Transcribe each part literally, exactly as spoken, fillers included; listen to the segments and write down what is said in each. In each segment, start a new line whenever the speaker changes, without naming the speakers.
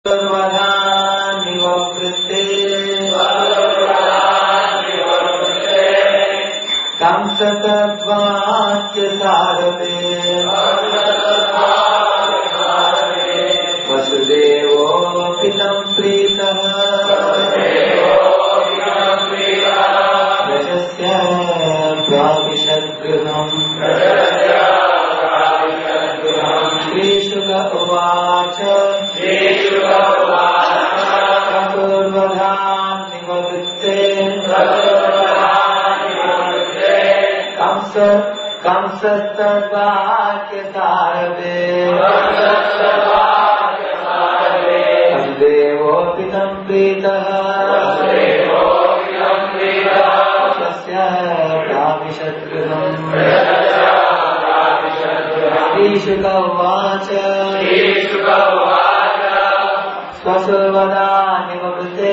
सर्वदा निवृत्ते कंसतत्वाच्य सारते वसुदेवो पितं प्रीतः रजस्य प्राविशद्गृहम् श्रीशुक उवाच पूर्वधा निवृत्ते कंस कंसस्तवाक्य सारते वसुदेवो पितं प्रीतः तस्य प्राविशद्गृहम् श्रीशुक उवाच स्वसर्वदा निवृत्ते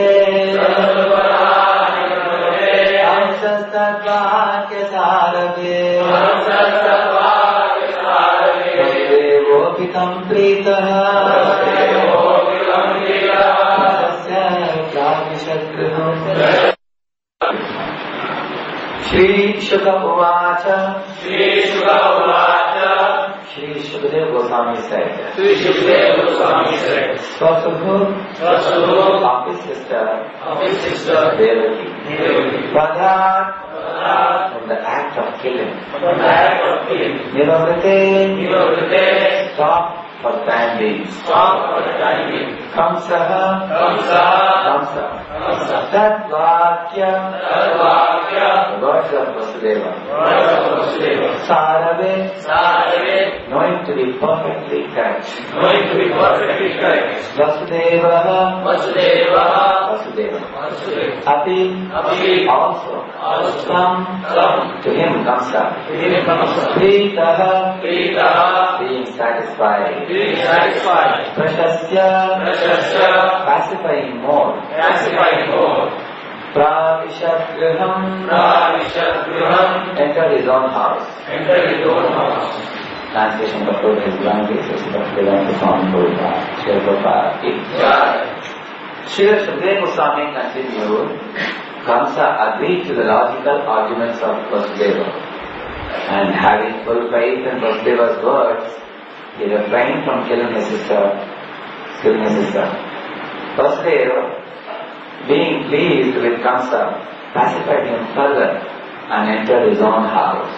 कंसस्तवाक्य सारते वसुदेवो पितं प्रीतः तस्य प्राविशद्गृहम् श्रीशुक उवाच Shri Shukadeva Goswami said, Shri Shukadeva Goswami said, Swasubhu, Swasubhu, of his sister, of his sister, Devaki, Devaki, Pradhat, from the act of killing, from the act of killing, Nivavrite, Nivavrite, stop for the time being, stop for the time being, Kamsaha, Kamsaha, Kamsa, Kamsa, Tatvakya, Tatvakya, the words of Vasudeva, words of Vasudeva, Sarave, Sarave, knowing to be perfectly correct, knowing to be perfectly correct, Vasudeva, Vasudeva, Vasudeva, Vasudeva, Api, Api, also, also, come, come, to him Kamsa, to him Kamsa, Pritaha, Pritaha, being satisfied, being satisfied, Prashasya, Prashasya, pacifying more, pacifying more, Pravishadgriham, Pravishadgriham, entered his own house, entered his own house. Translation of the his language is the Vedanta Swami Buddha, Srila Prabhupada ki jai. Srila Shukadeva Goswami continued, Kamsa agreed to the logical arguments of Vasudeva, and having full faith in Vasudeva's words, he refrained from killing his sister, killing his sister. Vasudeva, being pleased with Kamsa, pacified him further and entered his own house.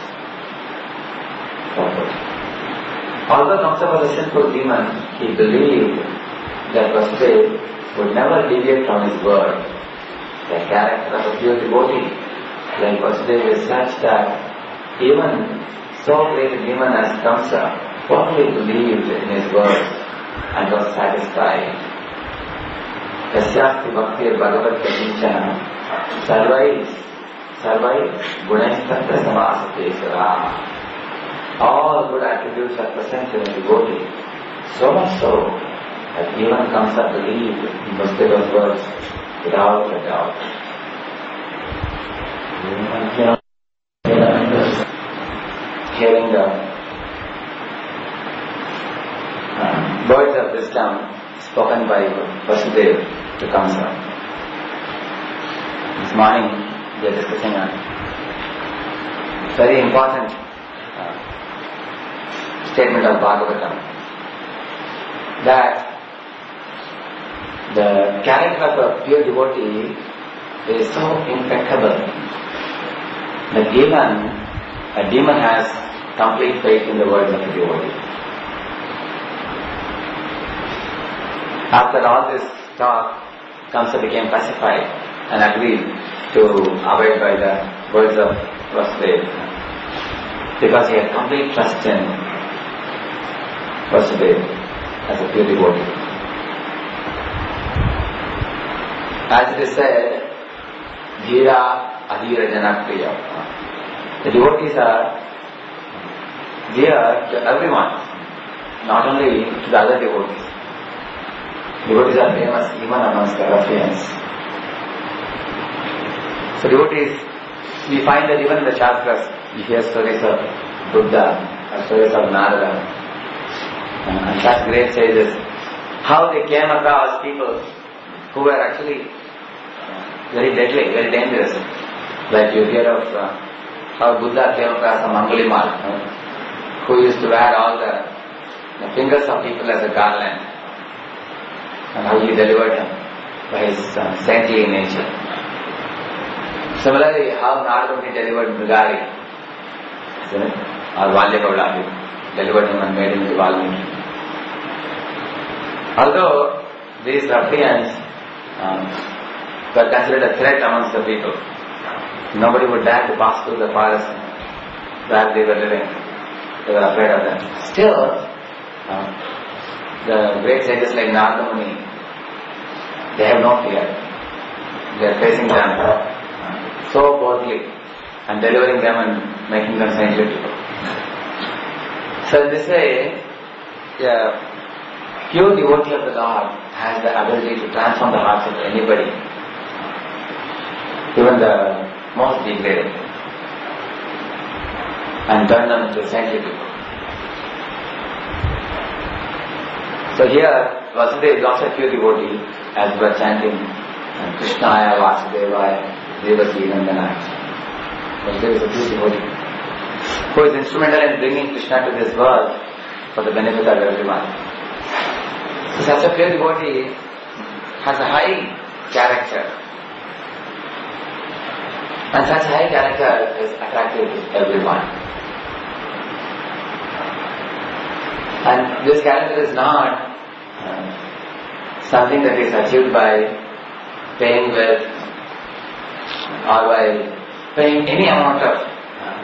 Although Kamsa was a sinful demon, he believed that Vasudeva would never deviate from his word. The character of a pure devotee like Vasudeva is such that even so great a demon as Kamsa firmly believed in his word and was satisfied. Kasyasti bhaktir bhagavat kajinchana sarvais sarvais gunaistatra samasatesara. All good attributes are present in a devotee, so much so that even Kamsa believed in Vasudeva's words without a doubt. Hearing the uh, words of wisdom spoken by Vasudeva to Kamsa. This morning we are discussing a very important uh, statement of Bhagavatam, that the character of a pure devotee is so impeccable that even a demon has complete faith in the words of the devotee. After all this talk, Kamsa became pacified and agreed to abide by the words of Vasudeva, because he had complete trust in Vasudeva as a pure devotee. As it is said, Dhira Adhira Janakriya. The devotees are dear to everyone, not only to the other devotees. Devotees are famous even amongst the ruffians. So devotees, we find that even in the Shastras, we hear stories of Buddha, or stories of Narada, and such great sages how they came across people who were actually very deadly, very dangerous. Like you hear of uh, how Buddha came across a Angulimal, uh, who used to wear all the, the fingers of people as a garland, and how he delivered him by his uh, saintly nature. Similarly, how Narada delivered Mrigari, or Valyagaula, delivered him and made him into Valmiki. Although these ruffians um, were considered a threat amongst the people, nobody would dare to pass through the forest where they were living. They were afraid of them. Still, uh, the great sages like Narada Muni, they have no fear. They are facing them uh, so boldly and delivering them and making them saintly people. So in this way, the pure devotee of the Lord has the ability to transform the hearts of anybody, even the most degraded, and turn them into saintly people. So here, Vasudeva is also a pure devotee, as we were chanting Krishnaya, Vasudevaya, Devaki, Nandanaya. Vasudeva is a pure devotee, who is instrumental in bringing Krishna to this world for the benefit of everyone. So such a pure devotee has a high character, and such high character is attractive to everyone. And this character is not uh, something that is achieved by paying wealth or by paying any amount of uh,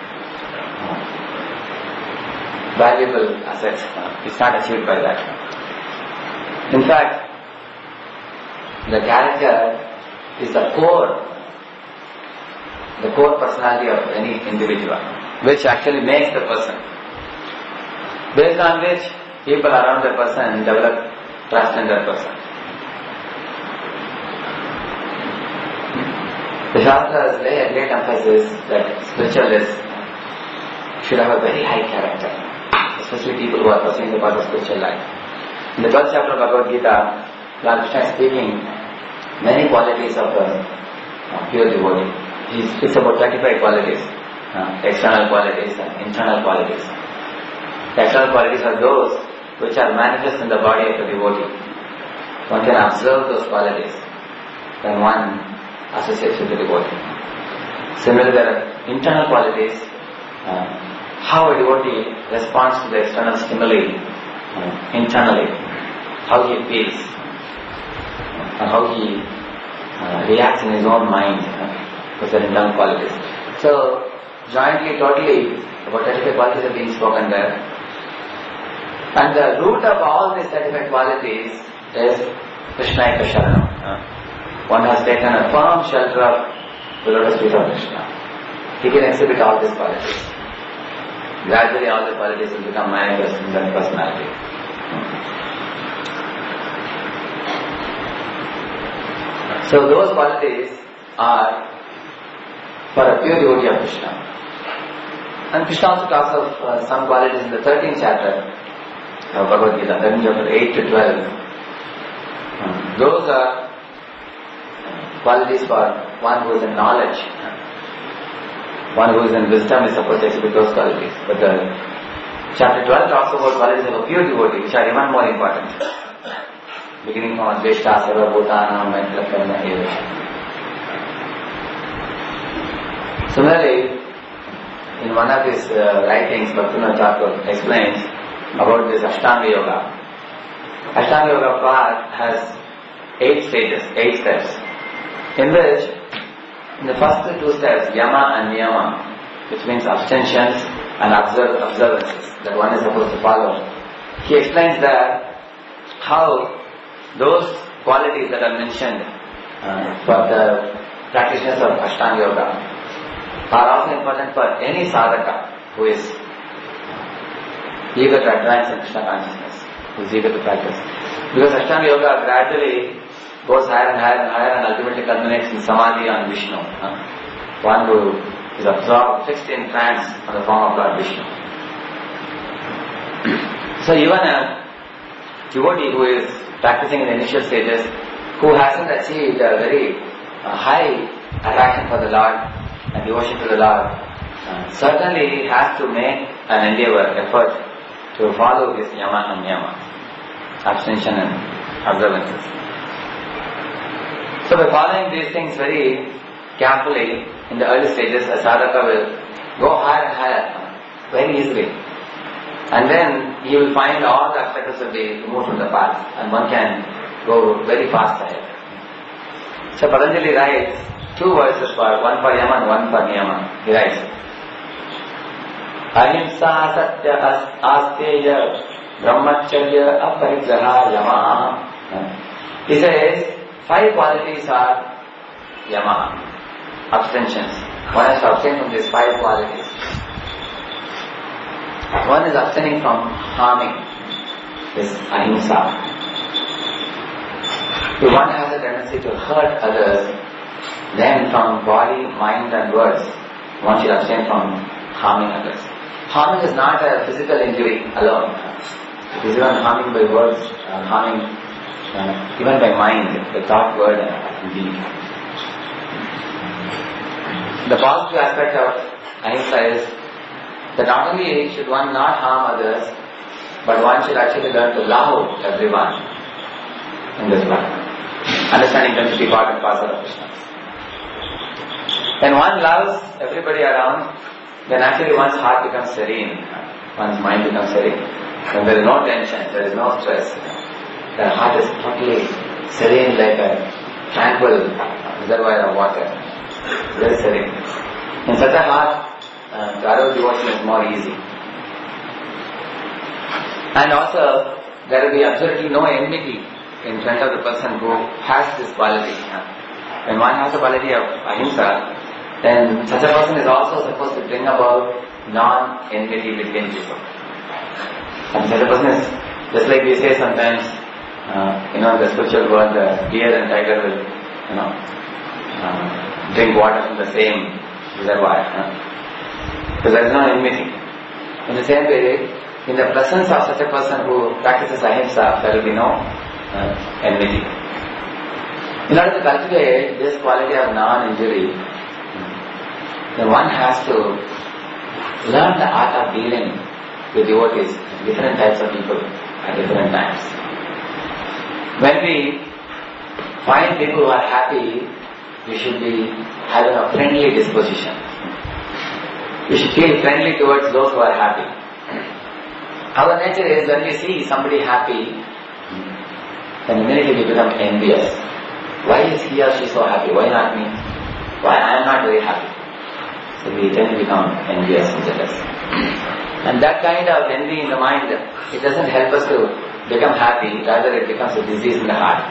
valuable assets. Uh, it's not achieved by that. In fact, the character is the core, the core personality of any individual, which actually makes the person, based on which people around the person develop trust in that person. The Shastras lay a great emphasis that spiritualists should have a very high character, especially people who are pursuing the path of spiritual life. In the twelfth chapter of Bhagavad Gita, Lord Krishna is speaking many qualities of a uh, pure devotee. He speaks about twenty-five qualities, uh, external qualities and internal qualities. The external qualities are those which are manifest in the body of a devotee. One can observe those qualities when one associates with the devotee. Similarly, there are internal qualities, uh, how a devotee responds to the external stimuli uh, internally, how he feels, and how he uh, reacts in his own mind. Uh, those are internal qualities. So, jointly, totally, about thirty-five qualities are being spoken there. And the root of all these thirty-five qualities is Krishnayaka Sharanam. Uh, one has taken a firm shelter of the lotus feet of Krishna. He can exhibit all these qualities. Gradually all the qualities will become manifest in that personality. So those qualities are for a pure devotee of Krishna. And Krishna also talks of uh, some qualities in the thirteenth chapter of Bhagavad Gita, thirteenth chapter eight to twelve. Um, those are qualities for one who is in knowledge. One who is in wisdom is supposed to exhibit those qualities. But the chapter twelve talks about qualities of a pure devotee, which are even more important. Beginning from Adveshta, Sarva Bhutanam, Maitla Karna, Eva. Similarly, in one of his uh, writings, Bhaktivinoda Thakur explains about this Ashtanga Yoga. Ashtanga Yoga path has eight stages, eight steps, in which, in the first two steps, Yama and Niyama, which means abstentions and observe, observances that one is supposed to follow, he explains that how those qualities that are mentioned uh, for the practitioners of Ashtanga Yoga are also important for any sadhaka who is eager to advance in Krishna consciousness, who is eager to practice. Because Ashtanga Yoga gradually goes higher and higher and higher and ultimately culminates in Samadhi on Vishnu. Huh? One who is absorbed, fixed in trance on the form of Lord Vishnu. So even a devotee who is practicing in the initial stages, who hasn't achieved a very uh, high attraction for the Lord and devotion to the Lord, uh, certainly has to make an endeavor, effort to follow this yama and niyama, abstention and observances. So by following these things very carefully in the early stages, a sadhaka will go higher and higher very easily. And then he will find all the obstacles will be removed from the path and one can go very fast ahead. So Patanjali writes two verses for one for yama and one for niyama. He writes, Ahimsa satya asteya brahmacharya aparigraha yama. He says, five qualities are yama, abstentions. One has to abstain from these five qualities. One is abstaining from harming, this ahimsa. If one has a tendency to hurt others, then from body, mind and words, one should abstain from harming others. Harming is not a physical injury alone. It is even harming by words, uh, harming uh, even by mind, the thought, word and deed. The positive aspect of ahimsa is that not only should one not harm others, but one should actually learn to love everyone in this life, understanding them to be part and parcel of Krishna. When one loves everybody around, then actually one's heart becomes serene, one's mind becomes serene. When there is no tension, there is no stress, the heart is totally serene like a tranquil reservoir of water, very serene. In such a heart, Uh, the other devotion is more easy. And also, there will be absolutely no enmity in front of the person who has this quality. When one has the quality of ahimsa, then such a person is also supposed to bring about non-enmity between people. And such a person is, just like we say sometimes, uh, you know, the spiritual world, the deer and tiger will, you know, uh, drink water from the same reservoir. Uh, Because there is no enmity. In the same way, in the presence of such a person who practices ahimsa, there will be no uh, enmity. In order to cultivate this quality of non-injury, then one has to learn the art of dealing with devotees, different types of people at different times. When we find people who are happy, we should be having a friendly disposition. We should feel friendly towards those who are happy. Our nature is when we see somebody happy, then immediately we become envious. Why is he or she so happy? Why not me? Why I am not very happy? So we tend to become envious and jealous. And that kind of envy in the mind, it doesn't help us to become happy, rather it becomes a disease in the heart.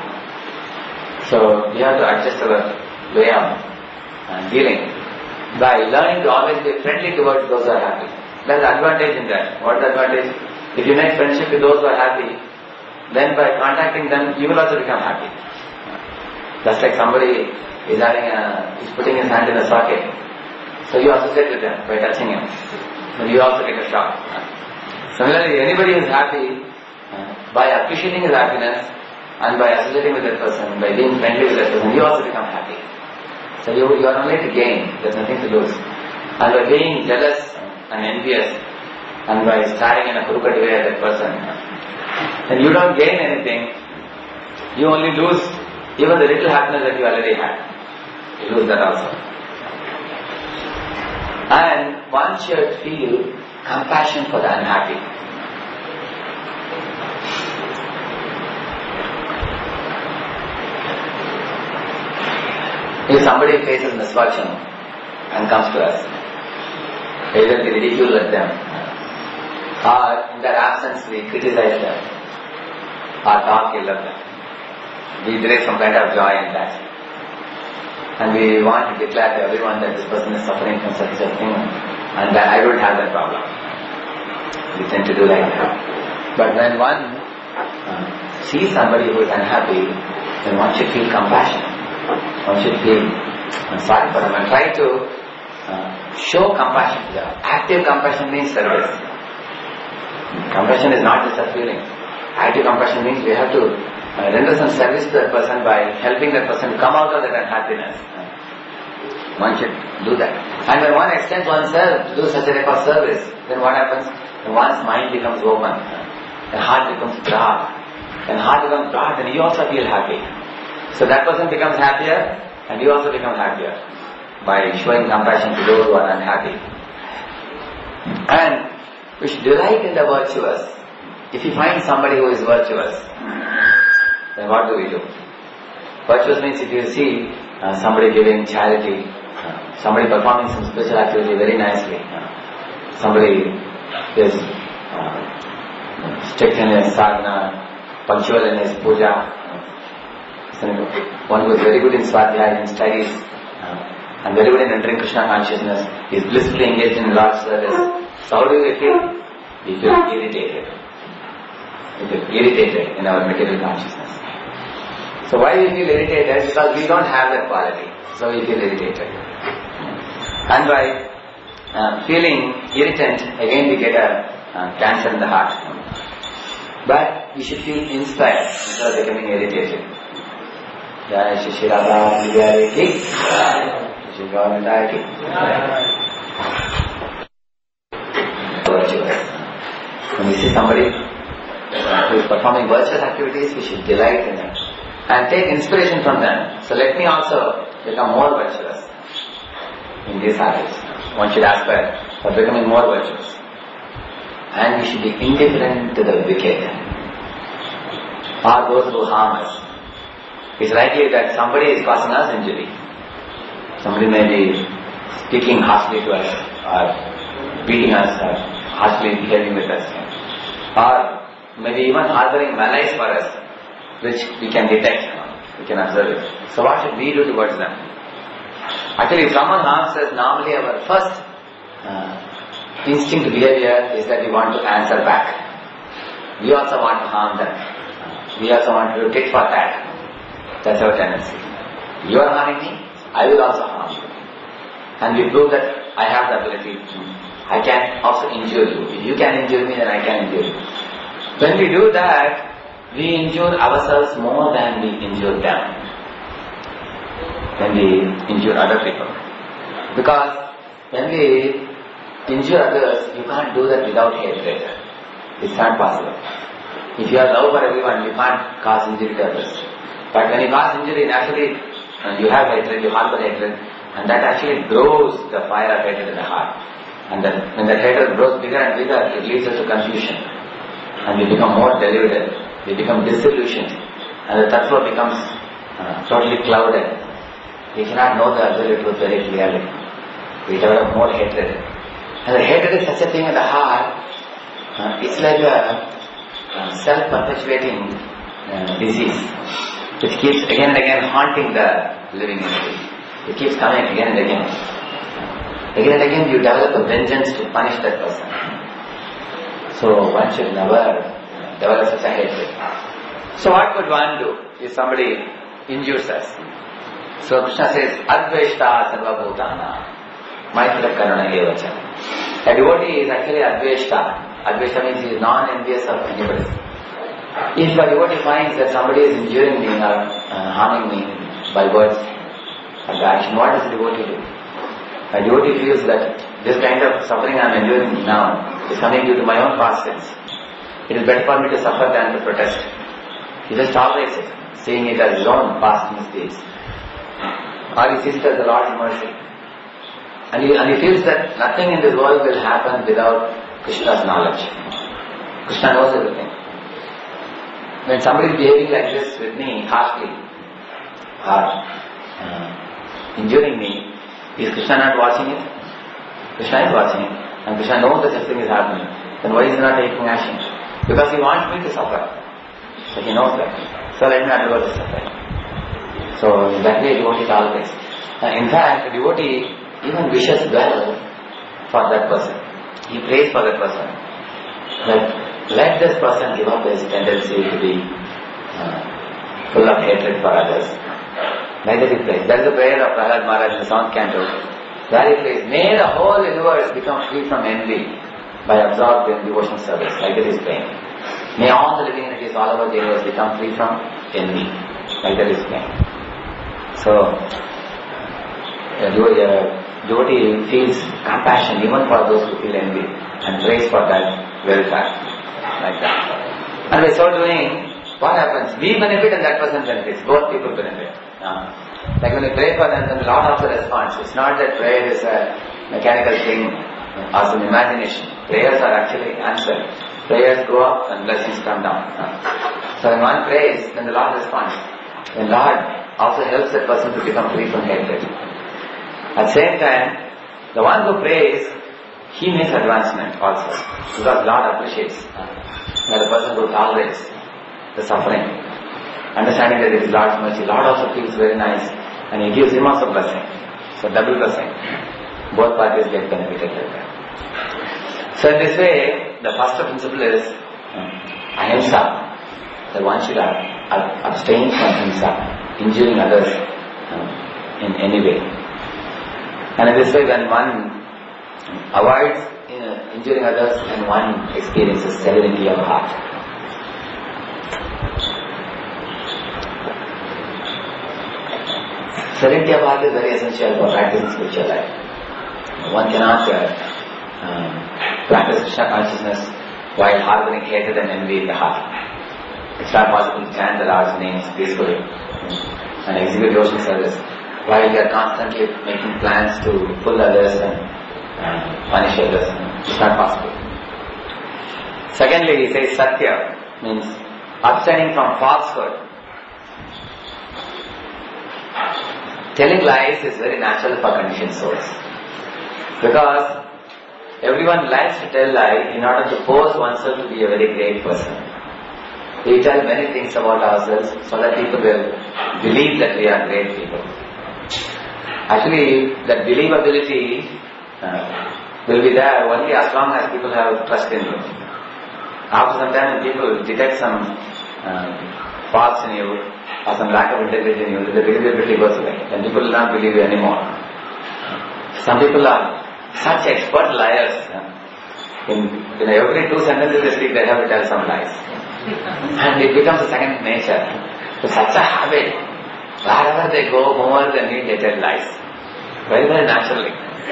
So we have to adjust our way of uh, dealing by learning to always be friendly towards those who are happy. There is advantage in that. What is the advantage? If you make friendship with those who are happy, then by contacting them, you will also become happy. Just like somebody is having a, is putting his hand in a socket, so you associate with them by touching him, and you also get a shock. Similarly, anybody who is happy, by appreciating his happiness and by associating with that person, by being friendly with that person, you also become happy. So you, you are only to gain, there is nothing to lose. And by being jealous and envious, and by staring in a crooked way at that person, then you don't gain anything, you only lose even the little happiness that you already had. You lose that also. And one should feel compassion for the unhappy. If somebody faces misfortune and comes to us, either we ridicule at them, or in their absence we criticize them, or talk ill of them. We derive some kind of joy in that. And we want to declare to everyone that this person is suffering from such a thing, and that I don't have that problem. We tend to do like that. But when one uh, sees somebody who is unhappy, then one should feel compassion. One should feel sorry for them and try to uh, show compassion to them. Active compassion means service. Compassion is not just a feeling. Active compassion means we have to uh, render some service to that person by helping that person come out of that unhappiness. One should do that. And when one extends oneself to do such a type of service, then what happens? When one's mind becomes open, the heart becomes broad. When heart becomes broad, then you also feel happy. So that person becomes happier, and you also become happier by showing compassion to those who are unhappy. And we should delight in the virtuous. If you find somebody who is virtuous, then what do we do? Virtuous means if you see uh, somebody giving charity, uh, somebody performing some spiritual activity very nicely, uh, somebody is uh, strict in his sadhana, punctual in his puja, one who is very good in swadhyaya, in studies, uh, and very good in entering Krishna consciousness, is blissfully engaged in Lord's service. So how do we feel? We feel irritated. We feel irritated in our material consciousness. So why we feel irritated? Because we don't have that quality. So we feel irritated. And by uh, feeling irritant, again we get a uh, cancer in the heart. But we should feel inspired instead of becoming irritated. Jai Shri Shri Radha Vijaya Ki Jai Shri Gauranga Ki Virtuous. When we see somebody who is performing virtuous activities, we should delight in it and take inspiration from them. So let me also become more virtuous in these habits. One should aspire for becoming more virtuous. And we should be indifferent to the wicked or those who harm us. It's likely that somebody is causing us injury. Somebody may be speaking harshly to us, or beating us, or harshly behaving with us, or maybe even harboring malice for us, which we can detect, we can observe it. So what should we do towards them? Actually, if someone harms us, normally our first uh, instinct behavior is that we want to answer back. We also want to harm them. We also want to do tit for tat. That's our tendency. You are harming me, I will also harm you. And we prove that I have the ability to, I can also injure you. If you can injure me, then I can injure you. When we do that, we injure ourselves more than we injure them. When we injure other people. Because when we injure others, you can't do that without hatred. It's not possible. If you have love for everyone, you can't cause injury to others. But when you cause injury, naturally uh, you have hatred, you harbor hatred, and that actually grows the fire of hatred in the heart. And then when that hatred grows bigger and bigger, it leads us to confusion. And we become more deluded, we become disillusioned, and the tattva becomes uh, totally clouded. We cannot know the absolute truth very clearly. We develop more hatred. And the hatred is such a thing in the heart, uh, it's like a, a self-perpetuating uh, disease, which keeps again and again haunting the living entity. It keeps coming again and again. Again and again you develop a vengeance to punish that person. So one should never develop such a hatred. So what could one do if somebody injures us? So Krishna says, Adveshta sarva bhutana maitra karuna evacha. A devotee is actually Adveshta. Adveshta means he is non-envious of anybody. If a devotee finds that somebody is injuring me or uh, harming me by words or by action, what does the devotee do? A devotee feels that this kind of suffering I am enduring now is coming due to my own past sins. It is better for me to suffer than to protest. He just tolerates it, seeing it as his own past misdeeds. Or he sees it as the Lord's mercy. And he, and he feels that nothing in this world will happen without Krishna's knowledge. Krishna knows everything. When somebody is behaving like this with me harshly or uh, injuring me, is Krishna not watching it? Krishna is watching it. And Krishna knows that something is happening. Then why is he not taking action? Because he wants me to suffer. So he knows that. So let me undergo the suffering. So that way devotee tolerates. Uh, in fact, a devotee even wishes well for that person. He prays for that person. That let this person give up his tendency to be uh, full of hatred for others. Like that he prays. That is the prayer of Prahlad Maharaj in the seventh canto. There he prays, may the whole universe become free from envy by absorbed in devotional service. Like that he is praying. May all the living entities all over the universe become free from envy. Like that is pain. So, a devotee feels compassion even for those who feel envy and prays for that welfare. Like that. And by so doing, what happens? We benefit and that person benefits. Both people benefit. Uh, like when we pray for them, then the Lord also responds. It's not that prayer is a mechanical thing or some imagination. Prayers are actually answered. Prayers go up and blessings come down. Uh, so when one prays, then the Lord responds. Then Lord also helps that person to become free from hatred. At the same time, the one who prays, he makes advancement also. Because Lord appreciates that the person who tolerates the suffering, understanding that it is Lord's mercy. Lord also feels very nice and He gives him also blessing. So double blessing. Both parties get benefited like that. So in this way, the first principle is uh, ahimsa. That one should uh, abstain from ahimsa, injuring others uh, in any way. And in this way, when one avoids uh, injuring others, and one experiences serenity of heart. Serenity of heart is very essential for practicing spiritual life. One cannot uh, um, practice Krishna consciousness while harboring hatred and envy in the heart. It's not possible to chant the Lord's names peacefully and execute devotional service while we are constantly making plans to pull others and uh, punish others. It's not possible. Secondly, he says Satya means abstaining from falsehood. Telling lies is very natural for conditioned souls. Because everyone likes to tell lies in order to pose oneself to be a very great person. We tell many things about ourselves so that people will believe that we are great people. Actually, that believability uh, will be there only as long as people have trust in you. After some time, when people detect some uh, faults in you or some lack of integrity in you, the believability goes away. Then people will not believe you anymore. Some people are such expert liars. In, in every two sentences they speak, they have to tell some lies. And it becomes a second nature. It's such a habit. Wherever they go, whomever they meet, they tell lies. Very, very naturally.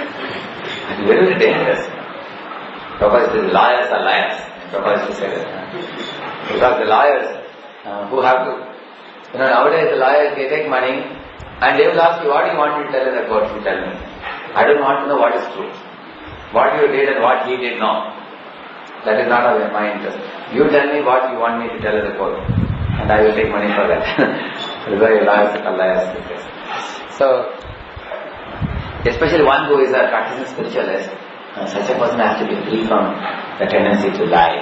And very, very dangerous. Because the liars are liars. Prabhupada used to say that. Because the lawyers uh, who have to, you know, nowadays the lawyers, they take money and they will ask you, what do you want me to tell in the court? You tell me. I don't want to know what is true. What you did and what he did, no. That is not of my interest. You tell me what you want me to tell in the court, and I will take money for that. That is why lawyers are liars. So, especially one who is a practicing spiritualist, uh, such a person has to be free from the tendency to lie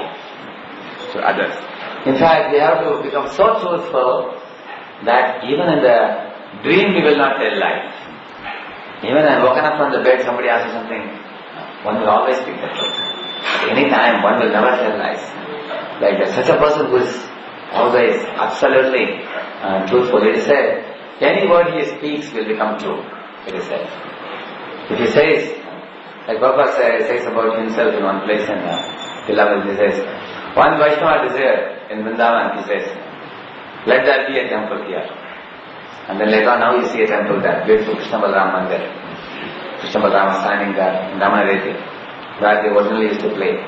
to others. In fact, we have to become so truthful that even in the dream we will not tell lies. Even when I woken up from the bed, somebody asks you something, one will always speak the truth. At any time, one will never tell lies. Like that. Such a person who is always absolutely uh, truthful. It is said, any word he speaks will become true. It is said. If he says, like Prabhupada says, says about himself in one place in uh, Beloved, he says, one Vaishnava desired in Vrindavan, he says, let there be a temple here. And then later on, now you see a temple there, beautiful Krishna Balaram Mandir. Krishna Balaram standing there in Ramanaveti, where they originally used to play.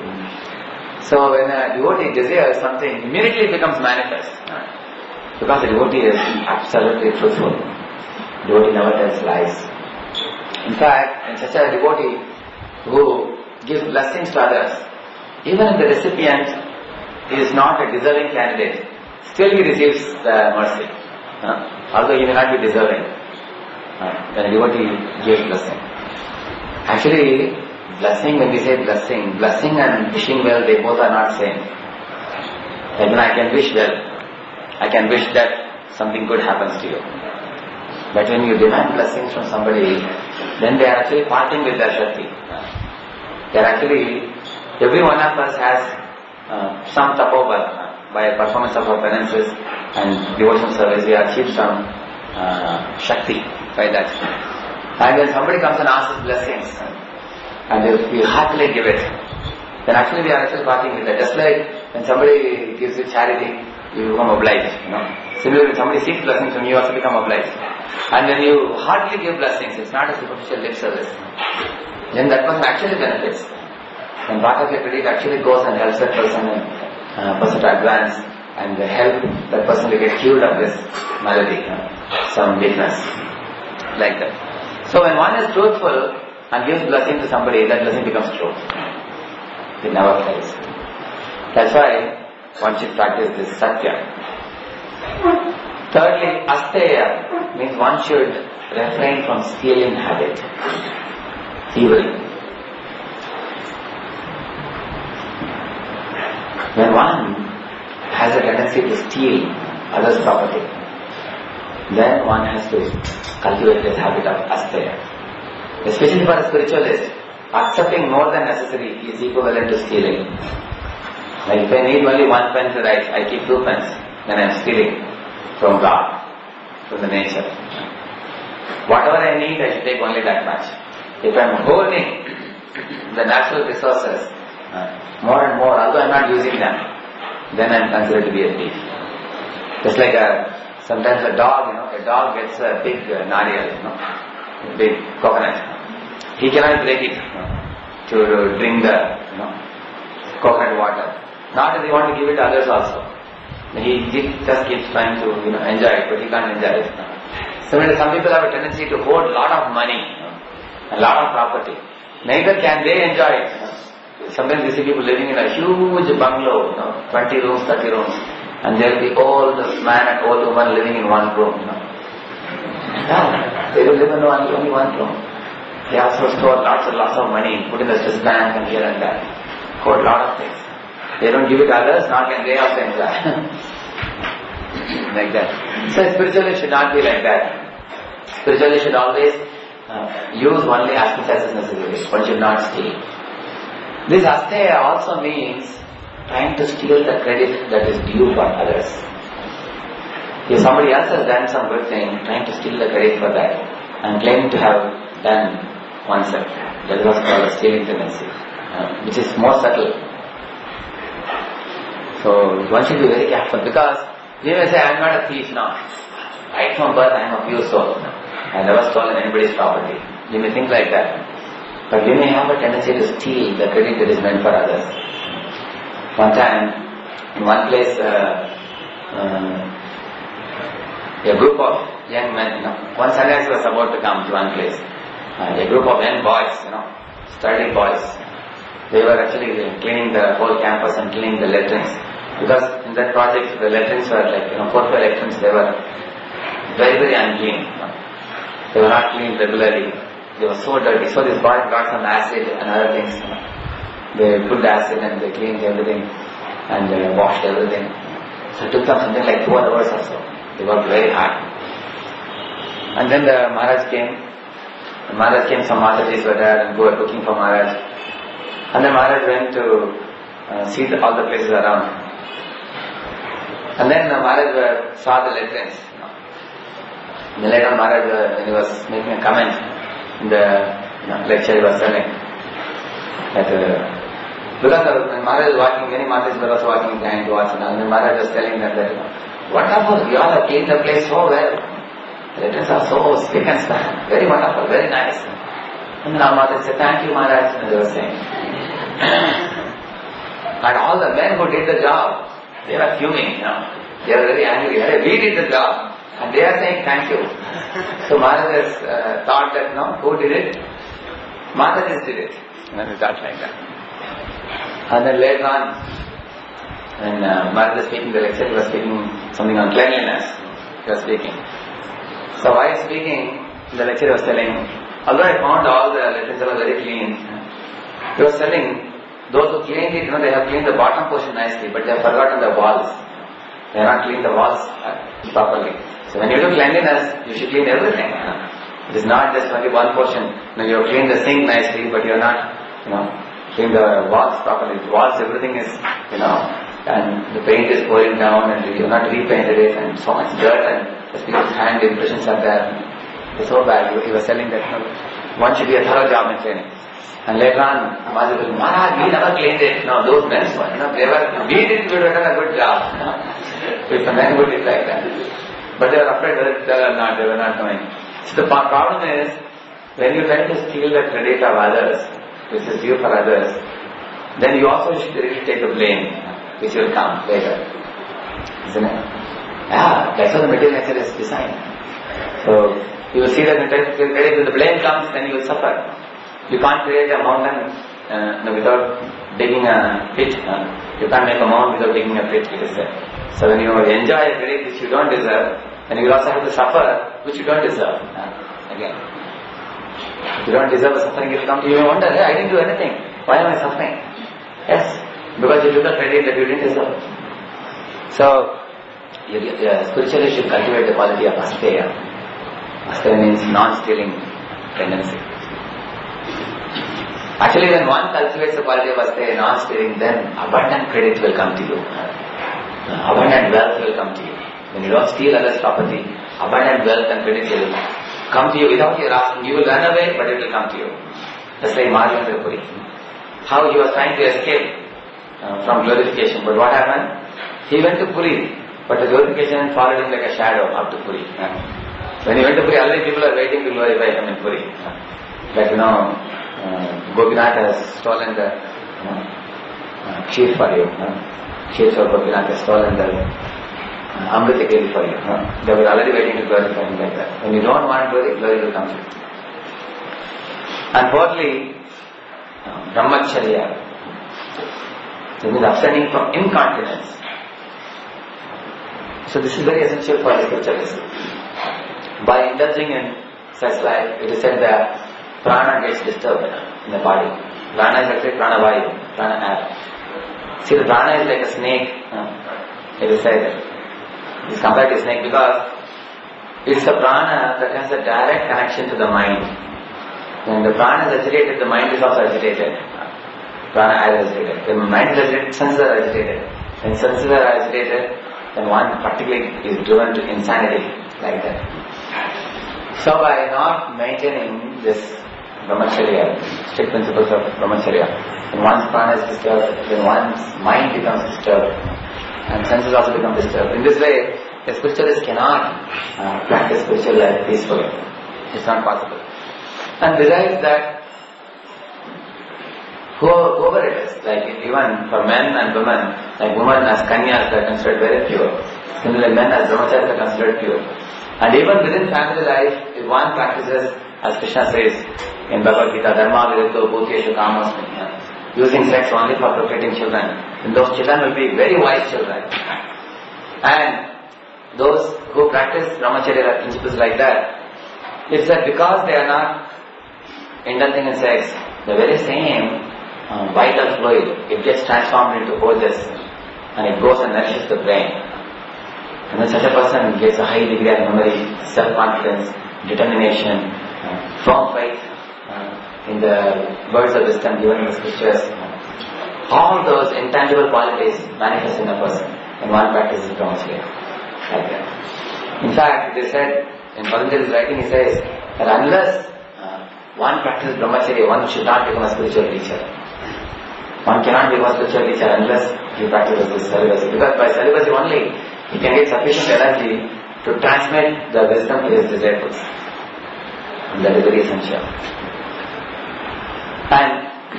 So when a devotee desires something, immediately it becomes manifest. Because the devotee is absolutely truthful. Devotee never tells lies. In fact, in such a devotee who gives blessings to others, even if the recipient is not a deserving candidate, still he receives the mercy. Uh, although he may not be deserving, uh, when a devotee gives blessing. Actually, blessing, when we say blessing, blessing and wishing well, they both are not same. Like when I can wish well, I can wish that something good happens to you. But when you demand blessings from somebody, then they are actually parting with their shakti. They are actually, every one of us has uh, some tapobar. By performance of our penances and devotional service, we achieve some uh, shakti by that. And when somebody comes and asks us blessings, and if we heartily give it, then actually we are actually parting with that. Just like when somebody gives you charity, you become obliged, you know. Similarly, when somebody seeks blessings from you, you also become obliged. And when you hardly give blessings, it's not a superficial lip service, then that person actually benefits. When part of your credit actually goes and helps that person and uh, person to advance and help that person to get cured of this malady, you know, some weakness, like that. So when one is truthful and gives blessing to somebody, that blessing becomes true. It never fails. That's why one should practice this satya. Thirdly, asteya means one should refrain from stealing habit, evil. When one has a tendency to steal others' property, then one has to cultivate this habit of asteya. Especially for a spiritualist, accepting more than necessary is equivalent to stealing. Like if I need only one pen to write, I keep two pens, then I am stealing from God, from the nature. Whatever I need, I should take only that much. If I am holding the natural resources uh, more and more, although I am not using them, then I am considered to be a thief. Just like a, sometimes a dog, you know, a dog gets a big uh, nariyal, you know, a big coconut. He cannot break it, you know, to drink the, you know, coconut water. Not that he want to give it to others also. He just keeps trying to, you know, enjoy it, but he can't enjoy it. Similarly, some people have a tendency to hold a lot of money, you know, a lot of property. Neither can they enjoy it. You know. Sometimes you see people living in a huge bungalow, you know, twenty rooms, thirty rooms, and there will be old man and old woman living in one room. You know. Yeah, they will live in only, only one room. They also store lots and lots of money, put in the Swiss bank and here and there, hold a lot of things. They don't give it to others, nor can they also enjoy. Like that. So spiritually should not be like that. Spiritually should always uh, use only as much as is necessary. One should not steal. This asteya also means trying to steal the credit that is due for others. If somebody else has done some good thing, trying to steal the credit for that and claiming to have done oneself. That is what's called a stealing tendency, uh, which is more subtle. So one should be very careful, because we may say, I am not a thief now. Right from birth I am a pure soul. I never stolen anybody's property. You may think like that. But we may have a tendency to steal the credit that is meant for others. One time, in one place, uh, uh, a group of young men, you know, one sannyasi was about to come to one place. Uh, a group of young boys, you know, sturdy boys. They were actually cleaning the whole campus and cleaning the latrines. Because in that project, the latrines were like, you know, four five latrines, they were very, very unclean. You know. They were not cleaned regularly. They were so dirty. So these boys got some acid and other things. You know. They put the acid and they cleaned everything and they washed everything. So it took them something like two hours or so. They worked very hard. And then the Maharaj came. The Maharaj came, some Maharajis were there and who were looking for Maharaj. And then Maharaj went to uh, see the, all the places around. And then uh, Maharaj uh, saw the latrines. You know. And then later Maharaj, uh, when he was making a comment in the you know, lecture he was telling, that uh, because of, when Maharaj was walking, many Maharajis were also walking behind to watch, and then Maharaj was telling them that, you know, wonderful, you all have cleaned the place so well. The latrines are so spick and span, very wonderful, very nice. And then our Maharaj said, thank you Maharaj, and they were saying. And all the men who did the job, they were fuming, you know. They were very angry. Hey, we did the job, and they are saying thank you. So Maharaj has uh, thought that, no, who did it? Maharaj did it. And then he thought like that. And then later on, when uh, Maharaj was speaking the lecture, he was speaking something on cleanliness. He was speaking. So while speaking, the lecturer was telling, although I found all the latrines were very clean, he was telling, those who cleaned it, you know, they have cleaned the bottom portion nicely, but they have forgotten the walls. They have not cleaned the walls uh, properly. So when you do cleanliness, you should clean everything. You know. It is not just only one portion. You know, you have cleaned the sink nicely, but you are not, you know, cleaned the walls properly. The walls, everything is, you know, and the paint is pouring down, and you have not repainted it, and so much dirt, and the people's hand impressions are there. It's so bad. He was telling that, you know, one should be a thorough job in cleaning. And later on, Maharaj will, Maharaj, we never cleaned it. No, those men, you know, they were, we did, we would have done a good job. You know. If a man would it like that. But they were afraid that they were not, they were not coming. So the problem is, when you try to steal the credit of others, which is due for others, then you also should really take the blame, which will come later. Isn't it? Yeah, that's how the material nature is designed. So, you will see that when the blame comes, then you will suffer. You can't create a mountain uh, no, without digging a pit. Uh, you can't make a mountain without digging a pit, it is said. So when you enjoy a credit which you don't deserve, then you will also have to suffer which you don't deserve. Uh, again. If you don't deserve the suffering, it will come to you and wonder, hey, I didn't do anything. Why am I suffering? Yes, because you took a credit that you didn't deserve. So, you, uh, spiritually should cultivate the quality of asteya. Asteya means non-stealing tendency. Actually, when one cultivates the quality of asteya, non-stealing, then abundant credit will come to you. Uh, abundant wealth will come to you. When you don't steal others' property, abundant wealth and credit will come to you without your asking. You will run away, but it will come to you. That's like Madhavendra Puri. How he was trying to escape uh, from glorification, but what happened? He went to Puri, but the glorification followed him like a shadow up to Puri. Uh, when he went to Puri, already people are waiting to glorify him in Puri. Uh, like, you know, uh, Gopinath has stolen the uh, uh, Kheer for you. Uh, Kheer for Gopinath has stolen the uh, Amrita Kheer for you. Uh, they were already waiting to glorify him like that. When you don't want glory, glory will come to you. And fourthly, uh, Brahmacharya. It means abstaining from incontinence. So this is very essential for spiritualism. By indulging in such life, it is said that prana gets disturbed in the body. Prana is actually prana vayu, prana air. See, the prana is like a snake. Uh, it is said it is compared to a snake because it's a prana that has a direct connection to the mind. When the prana is agitated, the mind is also agitated. Prana air is agitated. When the mind is agitated, senses are agitated. When senses are agitated, then one particularly is driven to insanity, like that. So by not maintaining this Brahmacharya, strict principles of Brahmacharya, when one's prana is disturbed, then one's mind becomes disturbed, and senses also become disturbed. In this way, a spiritualist cannot uh, practice spiritual life peacefully. It's not possible. And besides that, whoever it is, like even for men and women, like women as kanyas are considered very pure. Similarly, men as brahmacharis are considered pure. And even within family life, if one practices, as Krishna says in Bhagavad Gita, dharma viritto bhuteshu kamosmi, using sex only for procreating children, then those children will be very wise children. And those who practice brahmacharya principles like that, it's that because they are not indulging in sex, the very same Uh, vital fluid, it gets transformed into ojas and it goes and nourishes the brain. And then such a person gets a high degree of memory, self-confidence, determination, uh, firm faith uh, in the words of wisdom given in the scriptures. Uh, all those intangible qualities manifest in a person when one practices brahmacharya. Like that. In fact, they said, in Patanjali's writing, he says that unless uh, one practices brahmacharya, one should not become a spiritual teacher. One cannot become a spiritual teacher unless he practices this celibacy. Because by celibacy only, he can get sufficient energy to transmit the wisdom to his disciples. And that is very essential. And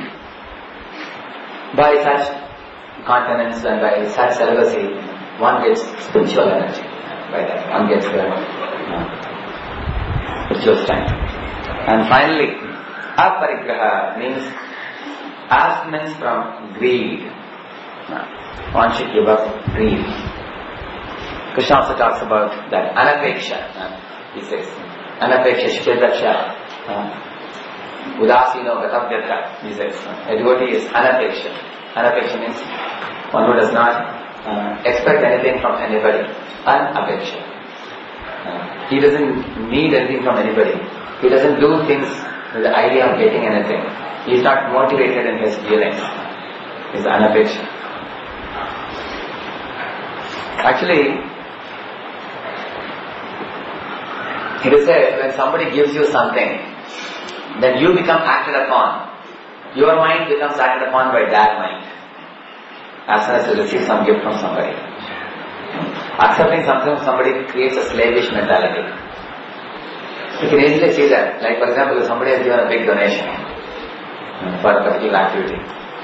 by such continence and by such celibacy, one gets spiritual energy. By that, one gets the uh, spiritual strength. And finally, aparigraha means abstinence from greed. One should give up greed. Krishna also talks about that. Anapeksha, he says. Anapeksha, shiketaksha, udasino gatapyatra, he says. A devotee is anapeksha. Anapeksha means one who does not uh, expect anything from anybody. Anapeksha. Uh, he doesn't need anything from anybody. He doesn't do things with the idea of getting anything. He is not motivated in his feelings. He is anapeksha. Actually, it is said when somebody gives you something, then you become acted upon. Your mind becomes acted upon by that mind. As soon as you receive some gift from somebody. Accepting something from somebody creates a slavish mentality. You can easily see that. Like for example, if somebody has given a big donation for a particular activity,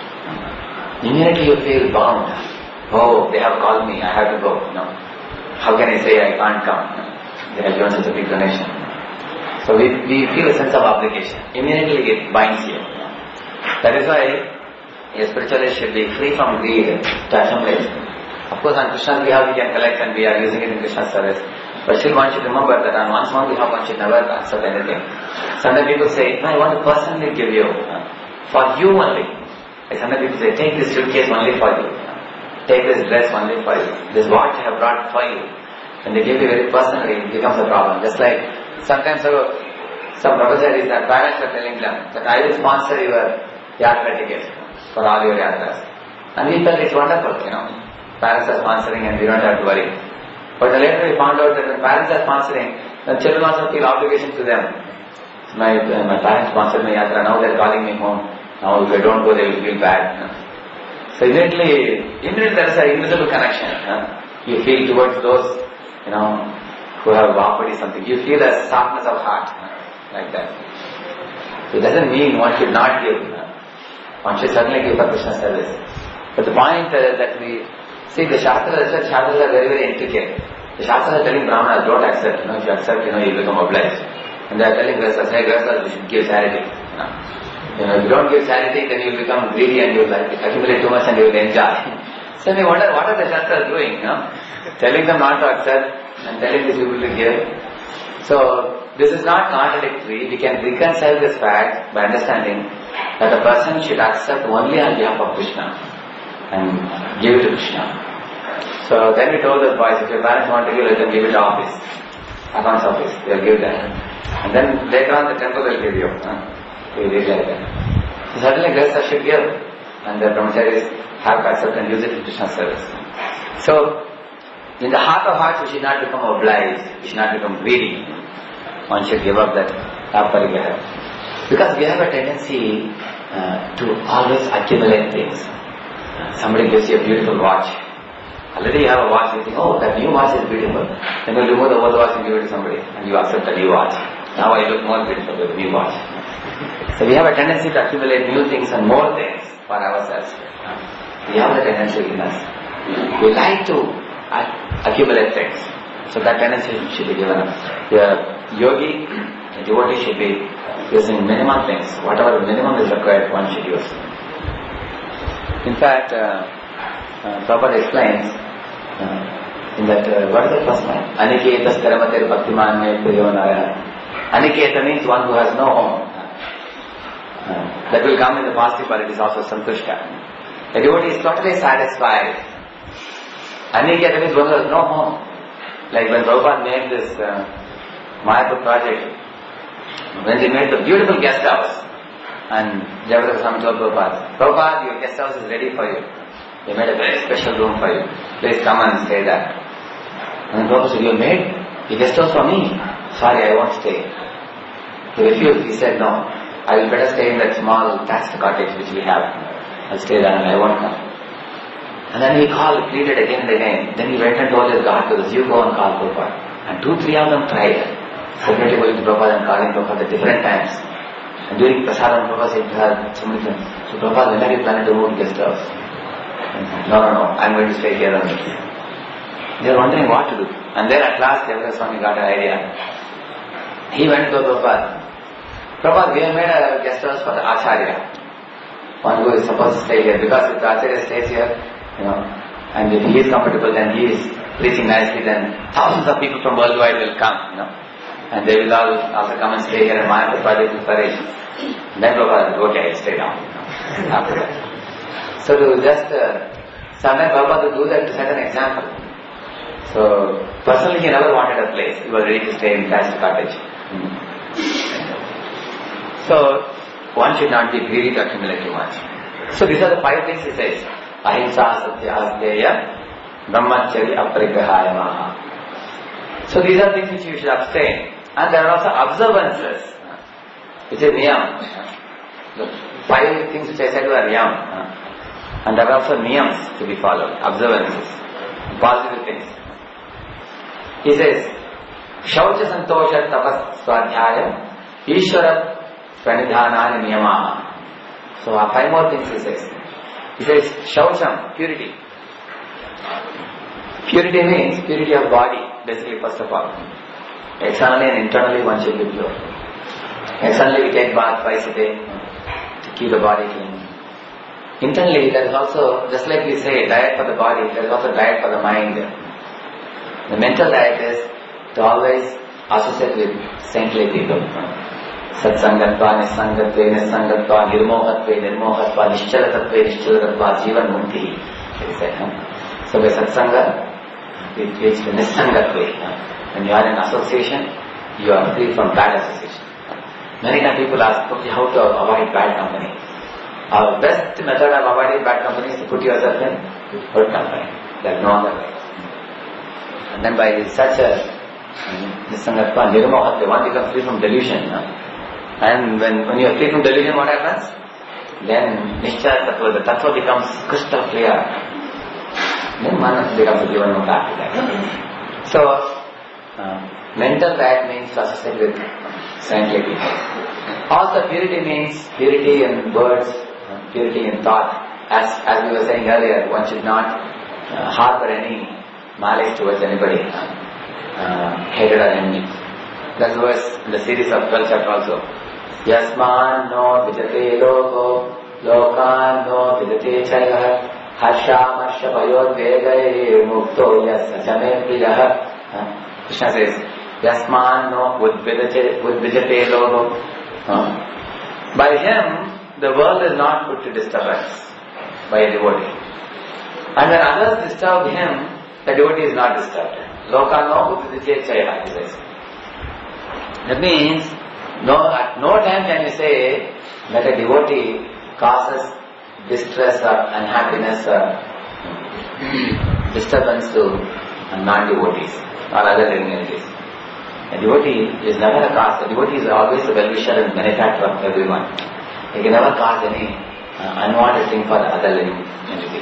immediately you feel bound. Oh, they have called me, I have to go. No. How can I say I can't come? No. They have given such a big donation. So we, we feel a sense of obligation. Immediately it binds you. That is why a spiritualist should be free from greed to accumulate. Of course, on Krishna's behalf we can collect and we are using it in Krishna's service. But still one should remember that on one's own behalf one should never accept anything. Sometimes people say, no, I want to personally give you, for you only. Like sometimes people say, take this suitcase only for you. Take this dress only for you. This watch I have brought for you. When they give you very personally, it becomes a problem. Just like sometimes uh, some brahmacharis, that parents are telling them that I will sponsor your yatra ticket for all your yatras. And we felt it's wonderful, you know. Parents are sponsoring and we don't have to worry. But later we found out that when parents are sponsoring, then children also feel obligation to them. My uh, my parents sponsored my yatra, now they're calling me home. Now if I don't go, they will feel bad. You know. So immediately, immediately there is an invisible connection. Huh? You feel towards those, you know, who have offered you something. You feel a softness of heart, huh? Like that. So it doesn't mean one should not give. Huh? One should certainly give for Krishna service. But the point uh, that we see, the Shastras, the Shastras are very, very intricate. The Shastras are telling Brahmanas, don't accept. You know, if you accept, you know, you become obliged. And they are telling Grihasthas, hey Grihasthas, you should give charity. You know. You know, if you don't give charity, then you will become greedy and you will accumulate too much and you will enjoy. So we wonder, what are the Shastras doing? You know? Telling them not to accept and telling these people to give. So this is not contradictory. We can reconcile this fact by understanding that a person should accept only on behalf of Krishna and give it to Krishna. So then we told the boys, if your parents want to give, let them give it to office, accounts office, they'll give them. And then later on the temple will give you. Huh? We did like that. So certainly Grihasthas should give, and the brahmacharis have to accept and use it in Krishna's service. So in the heart of hearts we should not become obliged, we should not become greedy. One should give up that aparigraha. Because we have a tendency uh, to always accumulate things. Somebody gives you a beautiful watch. Already you have a watch, you think, oh, that new watch is beautiful. Then you remove the old watch and give it to somebody, and you accept the new watch. Now I look more beautiful with the new watch. So we have a tendency to accumulate new things and more things for ourselves. We have the tendency in us. We like to accumulate things. So that tendency should be given up. The yogi, the devotee should be using minimum things. Whatever minimum is required, one should use. In fact, uh, uh, Prabhupada explains uh, in that, uh, what is the first line? Aniketa Skaramatir Bhaktiman Me Priyo Narayana. Aniketa means one who has no home. Uh, that will come in the positive, but it is also Santushta. A devotee is totally satisfied. Aniketa means one who has no home. Like when Prabhupada made this uh, Mayapur project, when they made the beautiful guest house, and Jayapataka Swami told Prabhupada, Prabhupada, your guest house is ready for you. They made a very special room for you. Please come and stay there. And Prabhupada said, you made a guest house for me? Sorry, I won't stay. He refused. He said, no, I will better stay in that small thatched cottage which we have. I'll stay there and I won't come. And then he called, pleaded again and again. Then he went and told his godbrothers, you go and call Prabhupada. And two, three of them tried. Separately going to Prabhupada and calling Prabhupada at different times. And during Prasadam, Prabhupada said to her, somebody said, so Prabhupada, when are you planning to move to guest house? No, no, no, I'm going to stay here only. They were wondering what to do. And then at last, Jayapataka Swami got an idea. He went to Prabhupada. Prabhupada, we have made a guest house for the Acharya. One who is supposed to stay here. Because if the Acharya stays here, you know, and if he is comfortable, then he is preaching nicely, then thousands of people from worldwide will come, you know. And they will all also come and stay here and Mayapur project will flourish. Then Prabhupada will okay, stay down, you know, after that. So to just, uh, sometimes Prabhupada to do that to set an example. So, personally he never wanted a place. He was ready to stay in thatched cottage. Mm. So, one should not be greedy to accumulate too much. So these are the five things he says. Ahimsa, Satya, Asdeya, Brahmacharya, Aparigrahaya, Maha. So these are things which you should abstain. And there are also observances, which is niyam. The five things which I said were niyam. And there are also niyams to be followed, observances, positive things. He says, Shaucha Santosha Tapas Swadhyaya Ishvara Pranidhanani Niyamaha. So uh, five more things he says. He says, Shaucham, purity. Purity means purity of body, basically first of all. Externally and internally one should be pure. Externally we take bath twice a day to keep the body clean. Internally there is also, just like we say, diet for the body, there is also diet for the mind. The mental diet is to always associate with saintly people. Satsangatva, Nisangatva, Nisangatva, Nirmohatva, Nirmohatva, Nishchalatatva, Nishchalatatva, Jivan Mukti. So by Satsanga, it reaches to Nisangatva. When you are in association, you are free from bad association. Many times people ask, okay, how to avoid bad company? Our best method of avoiding bad company is to put yourself in good company. There is no other way. And then by such a Nisangatva, Nirmohatva, one becomes free from delusion. And when, when you are free from delusion, what happens? Then Nishchaya Tattva, the Tattva becomes crystal clear. Then Manas becomes a Jivan Mukta after that. So, uh, mental diet means to associate with saintly people. Also purity means purity in words, uh, purity in thought. As, as we were saying earlier, one should not uh, harbor any malice towards anybody, uh, hatred or envy. That's the verse in the series of twelve chapter also. Yasman no vijate logo, lokan no vijate chayah, harsha marsha payod vegaye mukto yas chame priyah. Krishna says, Yasman no udvijate logo. By him, the world is not put to disturbance by a devotee. And when others disturb him, the devotee is not disturbed. Loka no udvijate chayah, he says. That means, no, at no time can you say that a devotee causes distress or unhappiness or disturbance to non-devotees or other lineages. A devotee is never a cause. A devotee is always a well-wisher and benefactor of everyone. He can never cause any uh, unwanted thing for the other living entities.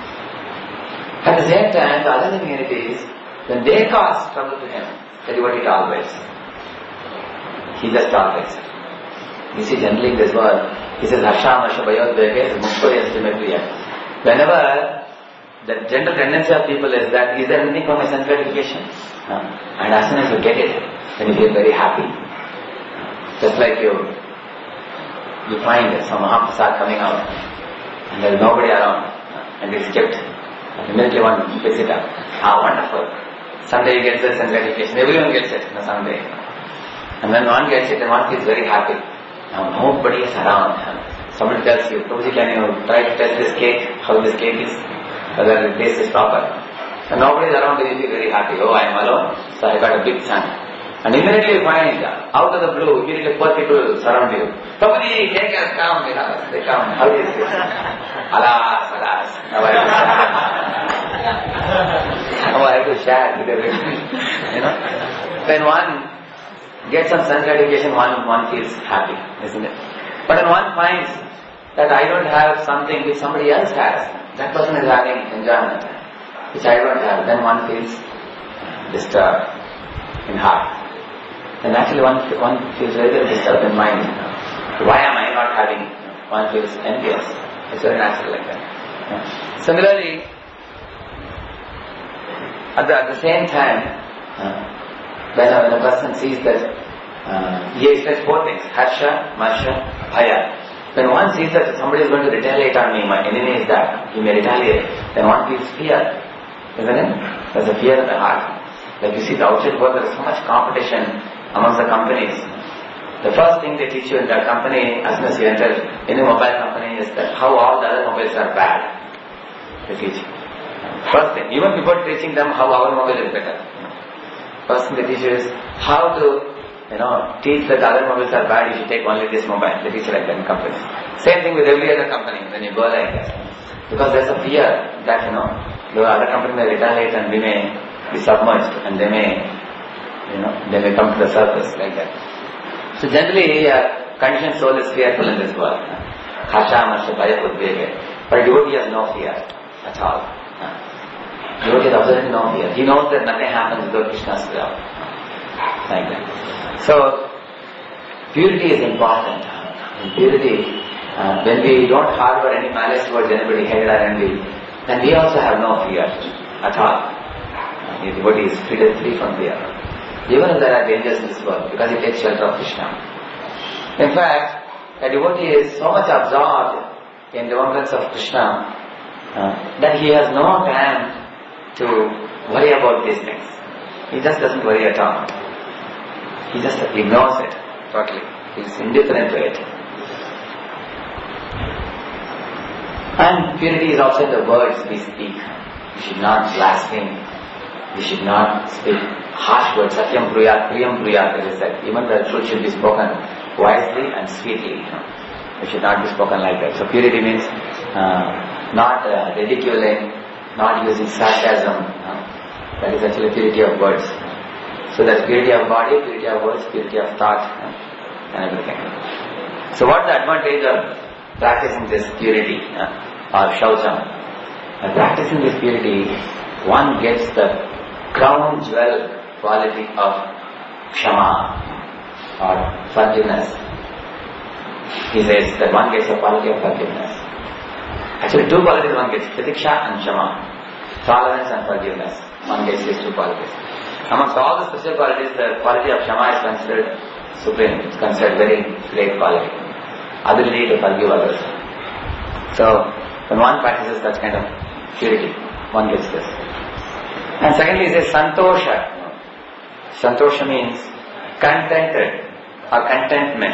At the same time, the other living entities, when they cause trouble to him, the devotee tolerates. He just tolerates. You see, generally in this world, he says, Harsha, Marsha, Bayod, Vege, Mukto, Yastimekriya. Whenever the general tendency of people is that, is there anything for my sense gratification? Uh, and as soon as you get it, then you feel very happy. Just like you, you find some Mahaprasad coming out, and there is nobody around, uh, and it's kept. Immediately one picks it up. Ah, wonderful. Someday you get this sense gratification. Everyone gets it on someday. And when one gets it, then one feels very happy. Now nobody is around. Somebody tells you, Prabhuji, can you try to test this cake, how this cake is, whether the taste is proper. And nobody is around, then you feel very happy. Oh, I am alone, so I got a big son. And immediately you find, out of the blue, immediately four people surround you. Prabhuji, cake has come, they come. They come. How is this? Alas, alas. Now I have to share. Now I have to share with everybody. You know? When one get some sense gratification, one, one feels happy, isn't it? But when one finds that I don't have something which somebody else has, that person is having enjoyment, which I don't have, then one feels disturbed in heart. And actually one, one feels very disturbed in mind. Why am I not having? One feels envious. It's very natural like that. Similarly, at the, at the same time, uh, When a, when a person sees that, uh, he expects four things, Harsha, Marsha, Bhaya. When one sees that somebody is going to retaliate on me, my enemy is that, he may retaliate, then one feels fear, isn't it? There's a fear in the heart. Like you see the outside world, there is so much competition amongst the companies. The first thing they teach you in that company, as soon as you enter any mobile company, is that how all the other mobiles are bad. They teach you. First thing, even before teaching them how our mobile is better. First thing they teach you is how to, you know, teach that other mobiles are bad, you should take only this mobile. They teach you like that in companies. Same thing with every other company when you go like that. Because there's a fear that, you know, the other company may retaliate and we may be submerged and they may, you know, they may come to the surface like that. So generally, uh, conditioned soul is fearful in this world. Harsha, Marsha, Bhaya, Udvega. But a devotee has no fear at all. devotee has absolutely no fear. He knows that nothing happens without Krishna's will. Like that. So, purity is important. In purity, uh, when we don't harbor any malice towards anybody, hatred or envy, then we also have no fear at all. Uh, the devotee is free, free from fear. Even if there are dangers in this world, because he takes shelter of Krishna. In fact, a devotee is so much absorbed in the remembrance of Krishna uh, that he has no time to worry about these things. He just doesn't worry at all. He just ignores it totally. He's indifferent to it. And purity is also in the words we speak. We should not blaspheme. We should not speak harsh words. Satyam priyat, priyam priyat, it is said. Even the truth should be spoken wisely and sweetly. You know. It should not be spoken like that. So purity means uh, not uh, ridiculing, not using sarcasm. You know. That is actually purity of words. So that's purity of body, purity of words, purity of thought, you know, and everything. So what's the advantage of practicing this purity you know, or shaucham? And practicing this purity, one gets the crown jewel quality of kshama or forgiveness. He says that one gets the quality of forgiveness. Actually, two qualities one gets: titiksha and kshama, tolerance and forgiveness. One gets these two qualities. Amongst all the spiritual qualities, the quality of kshama is considered supreme. It's considered very great quality. Ability to forgive others. So, when one practices such kind of purity, one gets this. And secondly, he says santosha. Santosha means contented or contentment.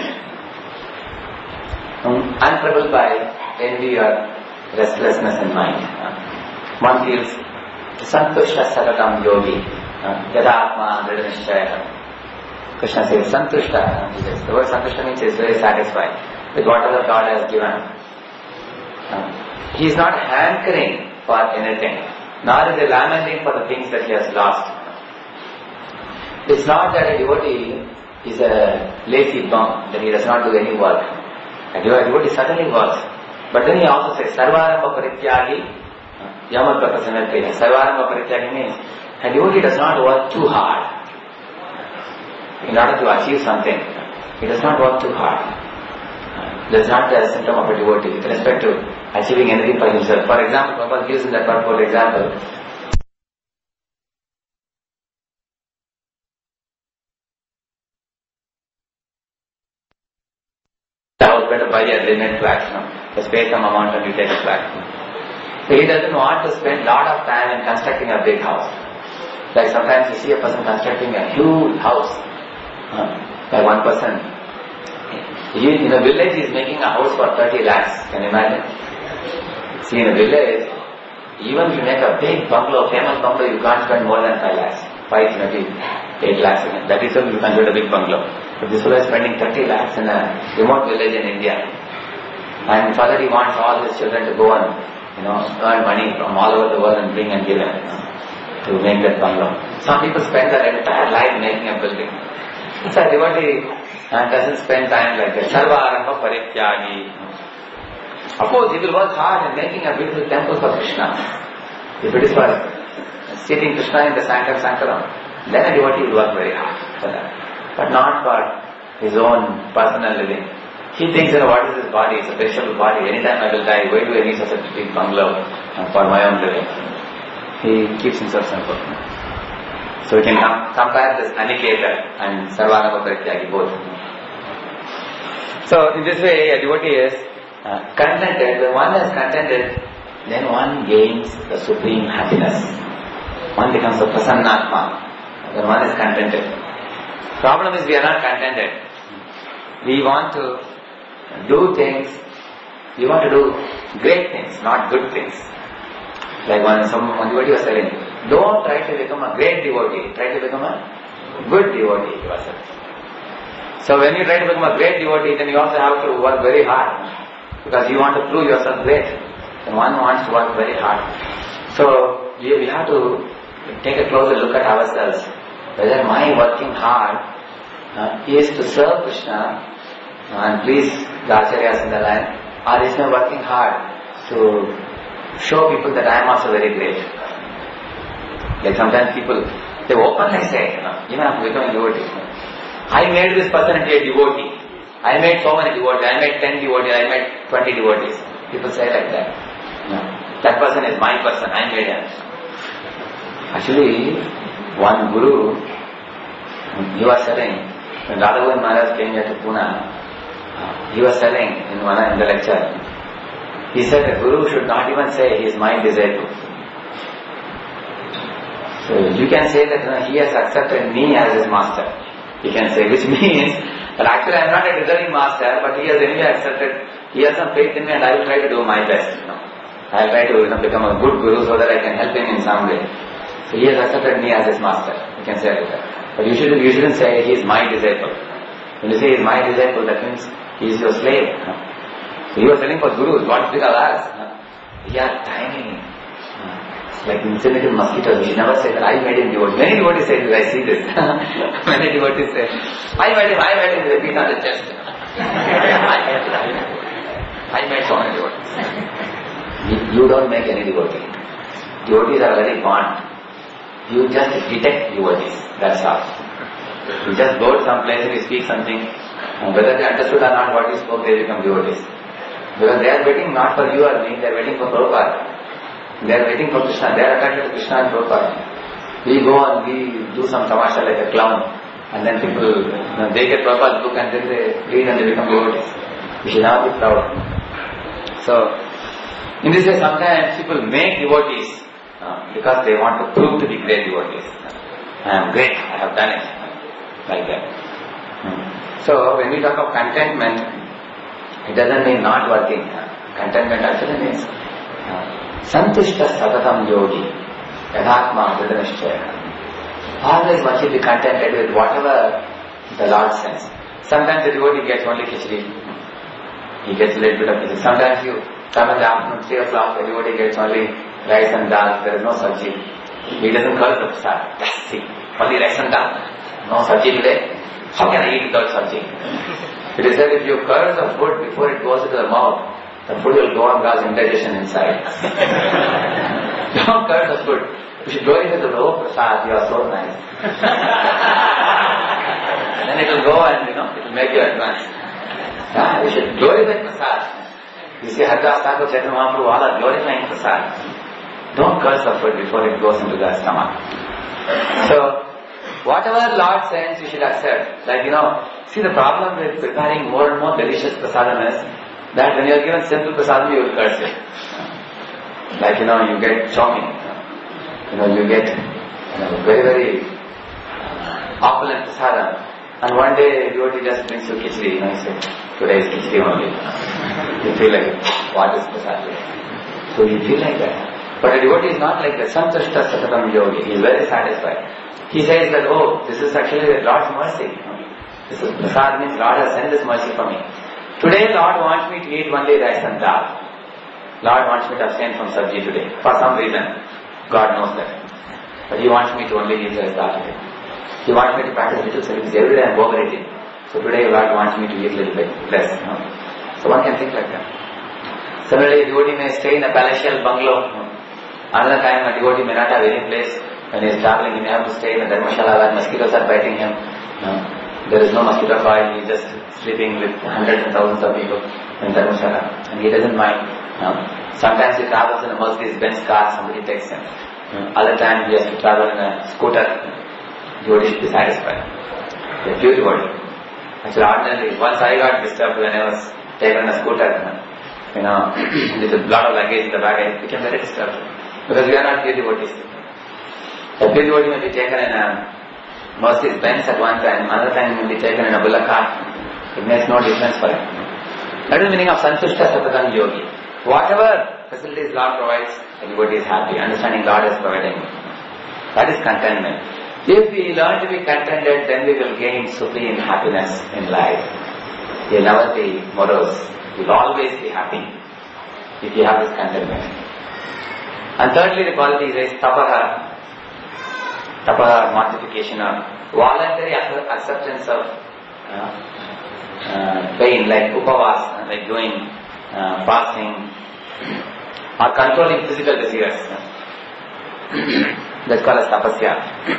Um, untroubled by envy or restlessness in mind. Uh, one feels santosha saratam yogi. Yadatma dridhanishchaya. Krishna says santushta. He says, the word santushta means he is very satisfied with whatever God has given. Uh, he is not hankering for anything, nor is he lamenting for the things that he has lost. It's not that a devotee is a lazy bum, that he does not do any work. A devotee certainly works. But then he also says, Sarvaramba Parityagi Yamat Prasanatya. Sarvaramba Parityagi means a devotee does not work too hard in order to achieve something. He does not work too hard. That is not the symptom of a devotee with respect to achieving anything for himself. For example, Prabhupada gives in that purport example. The house better buy a linen flat. No? Just pay some amount and you take a flat. So he doesn't want to spend a lot of time in constructing a big house. Like sometimes you see a person constructing a huge house uh, by one person. He, in a village he is making a house for thirty lakhs. Can you imagine? See, in a village, even if you make a big bungalow, famous bungalow, you can't spend more than five lakhs. Five, maybe eight lakhs again. That is how you consider a big bungalow. But this fellow is spending thirty lakhs in a remote village in India. And for that he wants all his children to go and, you know, earn money from all over the world and bring and give him, you know, to make that bungalow. Some people spend their entire life making a building. So a devotee uh, doesn't spend time like that. Sarva arambha parityagi. Of course, he will work hard in making a beautiful temple for Krishna. If it is for seating Krishna in the sanctum sanctorum, then a devotee will work very hard for that. But not for his own personal living. He thinks, you know, what is this body? It's a perishable body. Anytime I will die, why do I need such a big bungalow for my own living? He keeps himself simple. So we can com- compare this Aniketa and Sarvanama Parityagi both. So in this way, a devotee is uh, contented. When one is contented, then one gains the supreme happiness. One becomes a Prasannatma when one is contented. Problem is we are not contented. We want to do things, we want to do great things, not good things. Like one, some, one devotee was telling, don't try to become a great devotee, try to become a good devotee yourself. So when you try to become a great devotee, then you also have to work very hard, because you want to prove yourself great. And one wants to work very hard. So we, we have to take a closer look at ourselves, whether my working hard uh, is to serve Krishna and please the acharyas in the land, or is my working hard to show people that I am also very great. Like sometimes people, they openly say, you know, even after becoming devotee, I made this person into a devotee. I made so many devotees. I made ten devotees. I made twenty devotees. People say like that. No. That person is my person. I made him. Actually, one guru, he was telling, when Radha Maharaj came here to Pune, he was telling in one in the lecture, he said a guru should not even say he is my disciple. So you can say that, you know, he has accepted me as his master. You can say, which means that actually I am not a deserving master, but he has anyway accepted, he has some faith in me and I will try to do my best. You know. I will try to, you know, become a good guru so that I can help him in some way. So he has accepted me as his master. You can say like that. But you shouldn't, you shouldn't say he is my disciple. When you say he is my disciple, that means he is your slave. You know. So he was telling for gurus, what big ours? You know. We are tiny. Like insignificant mosquitoes. We should never say that I made him devotee. Many devotees say this, I see this. Many devotees say, I made him, I made him, they beat on the chest. I made him, I made him. I made so many devotees. You, you don't make any devotee. Devotees are very born. You just detect devotees. That's all. You just go to some place and you speak something, and whether they understood or not what you spoke, they become devotees. Because they are waiting not for you or me, they are waiting for Prabhupada. They are waiting for Krishna. They are attracted to Krishna and Prabhupada. We go and we do some tamasha like a clown, and then people, you know, they get Prabhupada's book and then they read and they become devotees. We should not be proud. So, in this way, sometimes people make devotees uh, because they want to prove to be great devotees. I am great, I have done it. Like that. Hmm. So, when we talk of contentment, it doesn't mean not working. Contentment actually means uh, Santushta Satatam Yogi, Yadhatma Vridanishchaya. Always one should be contented with whatever the Lord sends. Sometimes the devotee gets only khichdi. He gets a little bit of khichdi. Sometimes you come in the afternoon, three o'clock, the devotee gets only rice and dal. There is no sabji. He doesn't curse the prasad. That's it. Only rice and dal. No sabji today. How can I eat without sabji? It is said if you curse the food before it goes into the mouth, the food will go and cause indigestion inside. Don't curse the food. You should go into the oh prasad, you are so nice. Then it will go and, you know, it will make you advance. Yeah, you should glorify prasad. You see Haridas Thakur, Chaitanya Mahaprabhu, all are glorifying prasad. Don't curse the food before it goes into the stomach. So, whatever Lord sends, you should accept. Like, you know, see the problem with preparing more and more delicious prasadam is that when you are given simple prasadam, you will curse it. Like, you know, you get chowmin. You know, you get, you know, very, very uh, opulent prasadam. And one day, devotee just brings you khichdi. You know, you say, today is khichdi only. You feel like, what is prasadam? So you feel like that. But a devotee is not like that. Santushta Satatam Yogi. He is very satisfied. He says that, oh, this is actually the Lord's mercy. This is prasad means Lord has sent this mercy for me. Today Lord wants me to eat only rice and dal. Lord wants me to abstain from sabji today. For some reason. God knows that. But He wants me to only eat rice and dal today. He wants me to practice little service. Every day I am overeating. So today Lord wants me to eat a little bit less. You know? So one can think like that. Similarly, a devotee may stay in a palatial bungalow. Another time a devotee may not have any place. When he is traveling, he may have to stay in a dharmashala where mosquitoes are biting him. You know? There is no mosquito coil. He is just sleeping with hundreds and thousands of people in dharmashala. And he doesn't mind. You know? Sometimes he travels in a Mercedes-Benz car, somebody takes him. You know? Other times he has to travel in a scooter. Devotee should be satisfied. A few devotee. Actually, ordinarily, once I got disturbed when I was taken on a scooter. You know, with a lot of luggage in the bag, I became very disturbed. Because we are not pure devotees. A pure devotee may be taken in a Mercedes-Benz at one time, another time may be taken in a bullock cart. It makes no difference for him. That is the meaning of Santushta Satatam Yogi. Whatever facilities Lord provides, the devotee is happy, understanding Lord is providing. That is contentment. If we learn to be contented, then we will gain supreme happiness in life. We will never be morose. We will always be happy if you have this contentment. And thirdly, the quality is tapaha. Tapaha, mortification of voluntary acceptance of uh, uh, pain, like upavas, like doing uh, fasting, or controlling physical desires. That's called as tapasya.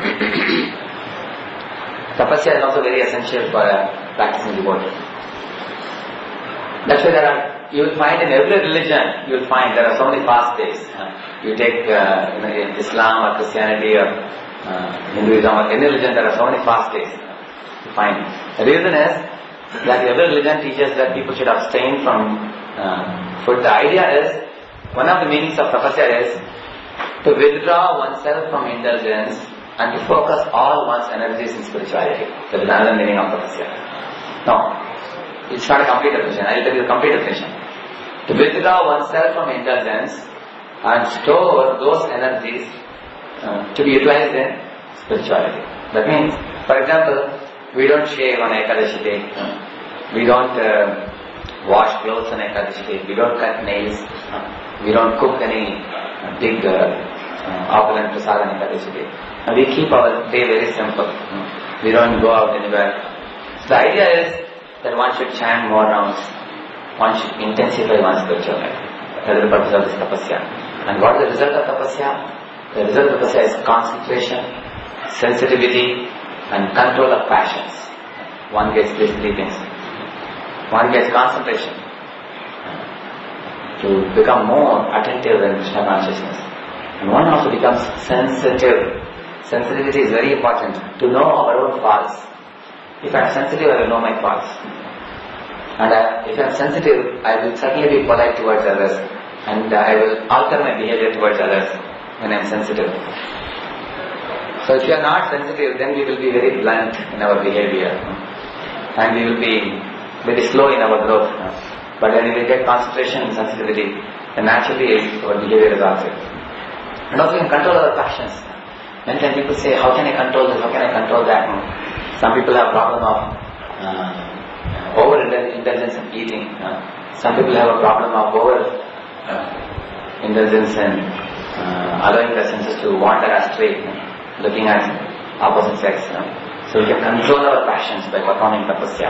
Tapasya is also very essential for a practicing devotee. That's why there are, you will find in every religion, you will find there are so many fast days. You take uh, you know, Islam or Christianity or uh, Hinduism or any religion, there are so many fast days. You find. The reason is that every religion teaches that people should abstain from uh, food. The idea is, one of the meanings of tapasya is to withdraw oneself from indulgence and to focus all one's energies in spirituality. That is another meaning of tapasya. No. It's not a complete definition. I will tell you the complete definition. To withdraw oneself from indulgence and store those energies uh, to be utilized in spirituality. That means, for example, we don't shave on Ekadashi day. We don't uh, wash clothes on Ekadashi day. We don't cut nails. We don't cook any uh, big uh, uh, opulent prasad on Ekadashi day. And we keep our day very simple. We don't go out anywhere. So the idea is that one should chant more rounds, one should intensify one's spiritual life. That is the purpose of this tapasya. And what is the result of tapasya? The result of tapasya is concentration, sensitivity, and control of passions. One gets these three things. One gets concentration, to become more attentive in Krishna consciousness. And one also becomes sensitive. Sensitivity is very important, to know our own faults. If I am sensitive, I will know my faults. And uh, if I am sensitive, I will certainly be polite towards others. And uh, I will alter my behavior towards others when I am sensitive. So if you are not sensitive, then we will be very blunt in our behavior. And we will be very slow in our growth. But when we will get concentration and sensitivity, then naturally our behavior is also. And also we can control our passions. Many times people say, how can I control this, how can I control that? Some people have a problem of uh, over-indulgence in eating. Uh, some people have a problem of over-indulgence uh, in uh, allowing their senses to wander astray, uh, looking at opposite sex. Uh. So we can control our passions by performing tapasya.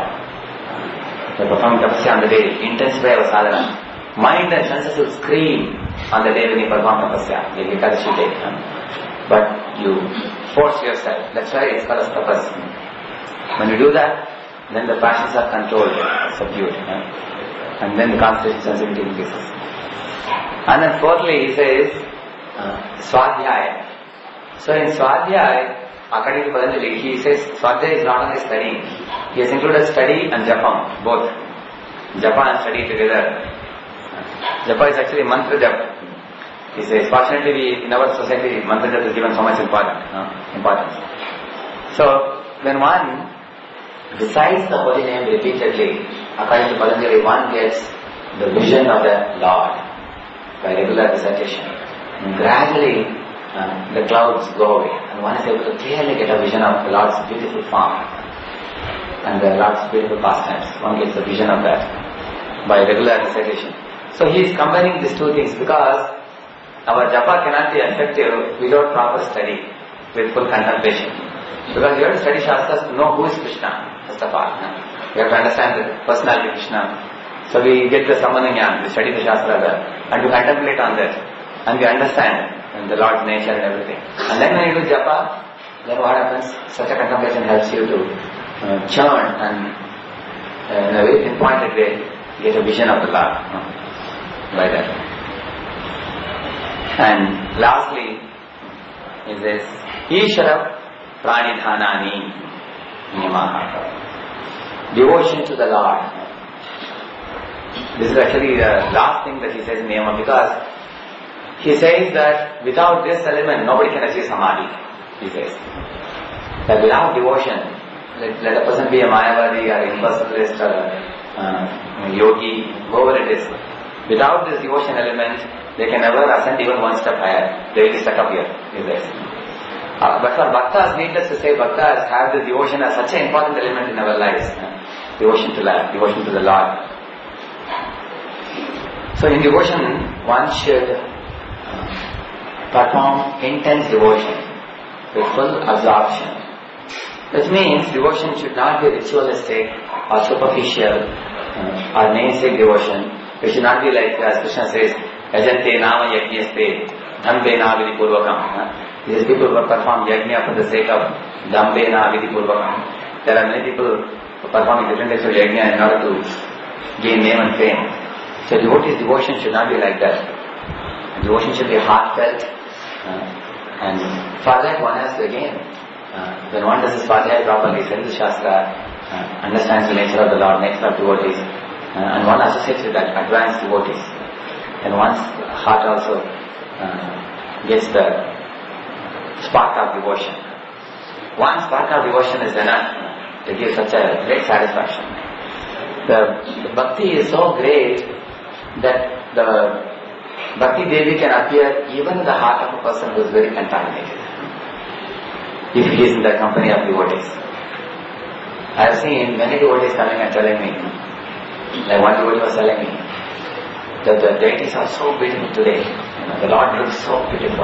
By performing tapasya on the day, intensify our sadhana. Mind and senses will scream on the day when you perform tapasya, like Ekadashi day. Uh. But you force yourself. That's why it's called as tapas. When you do that, then the passions are controlled, subdued. Yeah? And then the concentration sensitivity increases. And then fourthly, he says, uh, Swadhyaya. So in Swadhyaya, according to Patanjali, he says Swadhyaya is not only studying. He has included study and Japam, both. Japa and study together. Japa is actually mantra japa. He says, fortunately we, in our society, mantra japa is given so much important, uh, importance. So, when one recites the holy name repeatedly, according to Patanjali, one gets the vision of the Lord by regular recitation. And gradually, uh, the clouds go away, and one is able to clearly get a vision of the Lord's beautiful form and the Lord's beautiful pastimes. One gets the vision of that by regular recitation. So he is combining these two things, because our japa cannot be effective without proper study, with full contemplation. Because you have to study Shastras to know who is Krishna, first of all. You have to understand the personality of Krishna. So we get the Sammananyam, we study the Shastra there, and we contemplate on that. And we understand the Lord's nature and everything. And then when you do japa, then what happens? Such a contemplation helps you to uh, churn and uh, in a very pinpointed way get a vision of the Lord. Uh, by that. And lastly is this Ishara Pranidhanani Niyamaha. Devotion to the Lord. This is actually the last thing that he says in Niyama, because he says that without this element nobody can achieve Samadhi. He says that without devotion, let, let a person be a Mayavadi or impersonalist or a uh, yogi, whoever it is, without this devotion element they can never ascend even one step higher. They will be stuck up here. He says. Uh, but for bhaktas, needless to say, bhaktas have the devotion as such an important element in our lives. Uh, devotion to life, devotion to the Lord. So in devotion, one should uh, perform intense devotion with full absorption. Which means devotion should not be ritualistic or superficial uh, or namesake devotion. It should not be like, as Krishna says, Ajante nama yajnaste dhambe navidi purvakam. These people who perform yajna for the sake of dambena avidi purvakam. There are many people who perform different types of yajna in order to gain name and fame. So devotee's devotion should not be like that. Devotion should be heartfelt. Uh, and for that one has to again, uh, when one does his Svadhyaya properly, studies the Shastra, uh, understands the nature of the Lord, nature of devotees, uh, and one associates with that advanced devotees. And one's heart also uh, gets the spark of devotion. One spark of devotion is enough to give such a great satisfaction. The, the bhakti is so great that the Bhakti Devi can appear even in the heart of a person who is very contaminated, if he is in the company of devotees. I have seen many devotees coming and telling me, like one devotee was telling me, that the deities are so beautiful today. You know, the Lord looks so beautiful.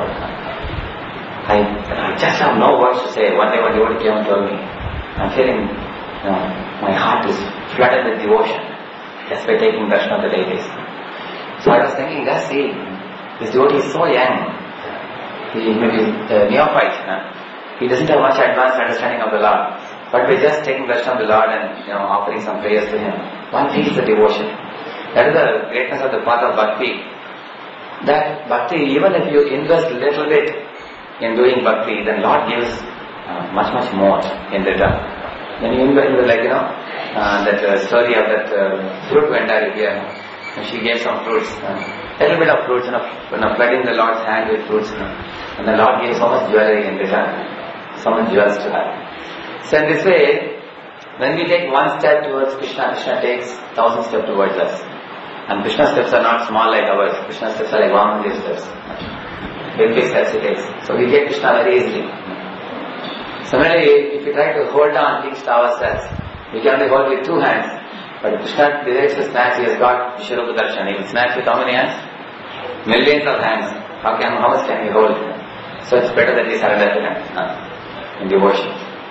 I, I just have no words to say. One day one devotee came and told me, I'm feeling, you know, my heart is flooded with devotion just by taking darshan of the deities. So I was thinking, let's see, this devotee is so young. He may be uh, neophyte. Huh? He doesn't have much advanced understanding of the Lord. But by just taking darshan of the Lord and, you know, offering some prayers to Him, one feels the devotion. That is the greatness of the path of bhakti. That bhakti, even if you invest a little bit in doing bhakti, then Lord gives uh, much, much more in return. When you invest, like, you know, uh, that uh, story of that uh, fruit vendor here, and she gave some fruits, a uh, little bit of fruits, you know, you know, flooding the Lord's hand with fruits, you know, and the Lord gave so much jewelry in return, so much jewels to her. So in this way, when we take one step towards Krishna, Krishna takes thousand steps towards us. And Krishna's steps are not small like ours. Krishna's steps are like one hundred steps. Big, big steps he takes. So we get Krishna very easily. Similarly, if we try to hold on things to ourselves, we can only hold with two hands. But Krishna directs to snatch, he has got Vishwarupa Darshan. He will snatch with how many hands? Millions of hands. How can, how much can we hold? So it's better that we surrender to him uh, in devotion.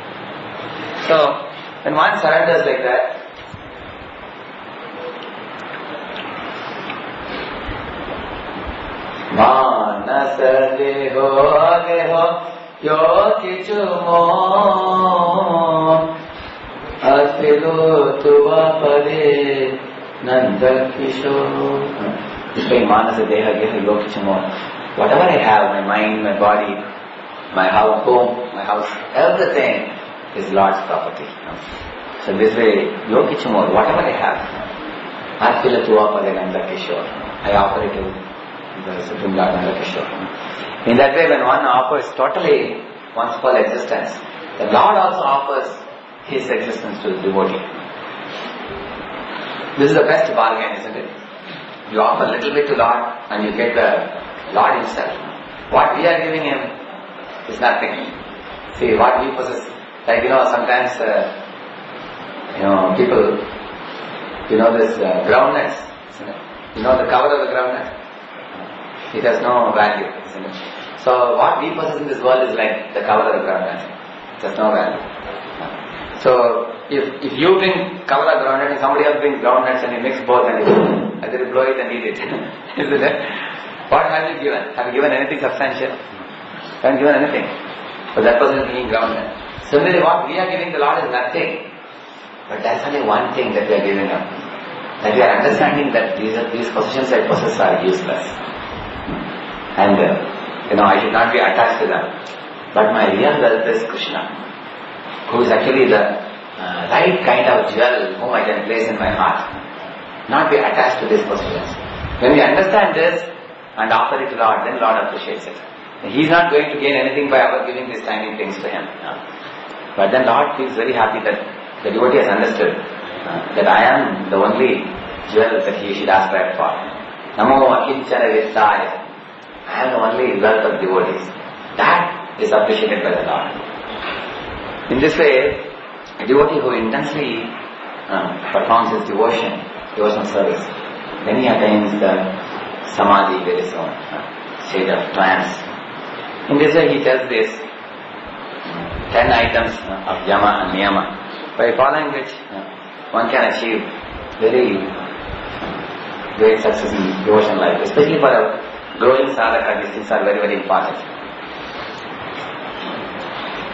So, when one surrenders like that, Manas deho deho yokichu mo Afilu tuva pade nanda kisho. This way, Manas deha deho yokichu mo. Whatever I have, my mind, my body, my house, home, my house, everything is Lord's property. So this way, yokichu mo, whatever I have, Afilu tuva pade nanda kisho. I offer it to the Supreme Lord Nanda Kishore. In that way, when one offers totally one's whole existence, the Lord also offers His existence to the devotee. This is the best bargain, isn't it? You offer a little bit to Lord and you get the Lord Himself. What we are giving Him is nothing. See, what we possess, like, you know, sometimes, uh, you know, people, you know, this uh, groundnuts, isn't it? You know the cover of the groundnut? It has no value, isn't it? So what we possess in this world is like the cover of the groundnut. It has no value. So if if you bring cover of groundnut and somebody else brings groundnuts and you mix both and you either blow it and eat it, isn't it? What have you given? Have you given anything substantial? You haven't given anything. But that person is bringing groundnut. Similarly, what we are giving the Lord is nothing. But that's only one thing that we are giving up. That we are understanding that these are, these possessions I possess are useless. And, uh, you know, I should not be attached to them. But my real wealth is Krishna, who is actually the uh, right kind of jewel whom I can place in my heart. Not be attached to these possessions. When we understand this and offer it to Lord, then Lord appreciates it. He is not going to gain anything by our giving these tiny things to Him. Uh, but then Lord feels very happy that the devotee has understood uh, that I am the only jewel that he should aspire for. Namo akinchana vittaya. I am the only wealth of devotees. That is appreciated by the Lord. In this way, a devotee who intensely um, performs his devotion, devotional service, then he attains the samadhi, very soon, uh, state of trance. In this way, he tells this uh, ten items uh, of yama and niyama, by following which uh, one can achieve very uh, great success in devotional life, especially for a growing sadhaka. These things are very, very important.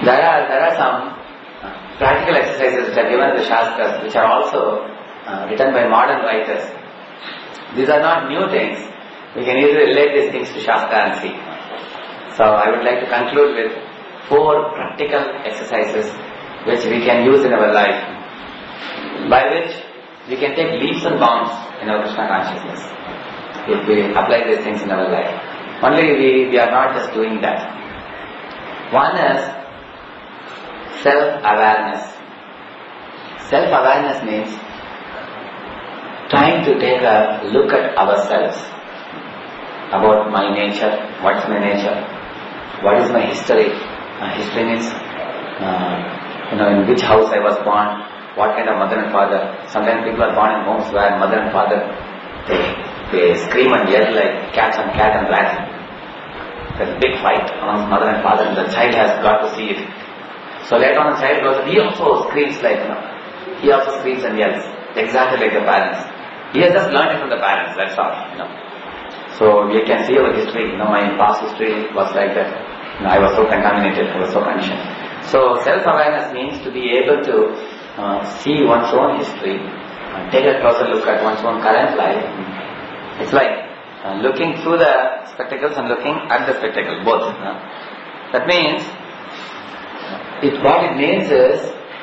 There are, there are some uh, practical exercises which are given in the Shastras, which are also uh, written by modern writers. These are not new things. We can easily relate these things to Shastra and see. So I would like to conclude with four practical exercises which we can use in our life, by which we can take leaps and bounds in our Krishna consciousness if we apply these things in our life. Only we, we are not just doing that. One is self-awareness. Self-awareness means trying to take a look at ourselves, about my nature, what is my nature, what is my history. Uh, history means, uh, you know, in which house I was born, what kind of mother and father. Sometimes people are born in homes where mother and father, they, they scream and yell like cat and cat and rat. There's a big fight among mother and father, and the child has got to see it. So later on the child goes, he also screams like, you know, he also screams and yells, exactly like the parents. He has just learned it from the parents, that's all, you know. So we can see our history, you know, my past history was like that. You know, I was so contaminated, I was so conditioned. So self-awareness means to be able to uh, see one's own history, uh, take a closer look at one's own current life. It's like uh, looking through the spectacles and looking at the spectacle, both. You know. That means, it, what it means is,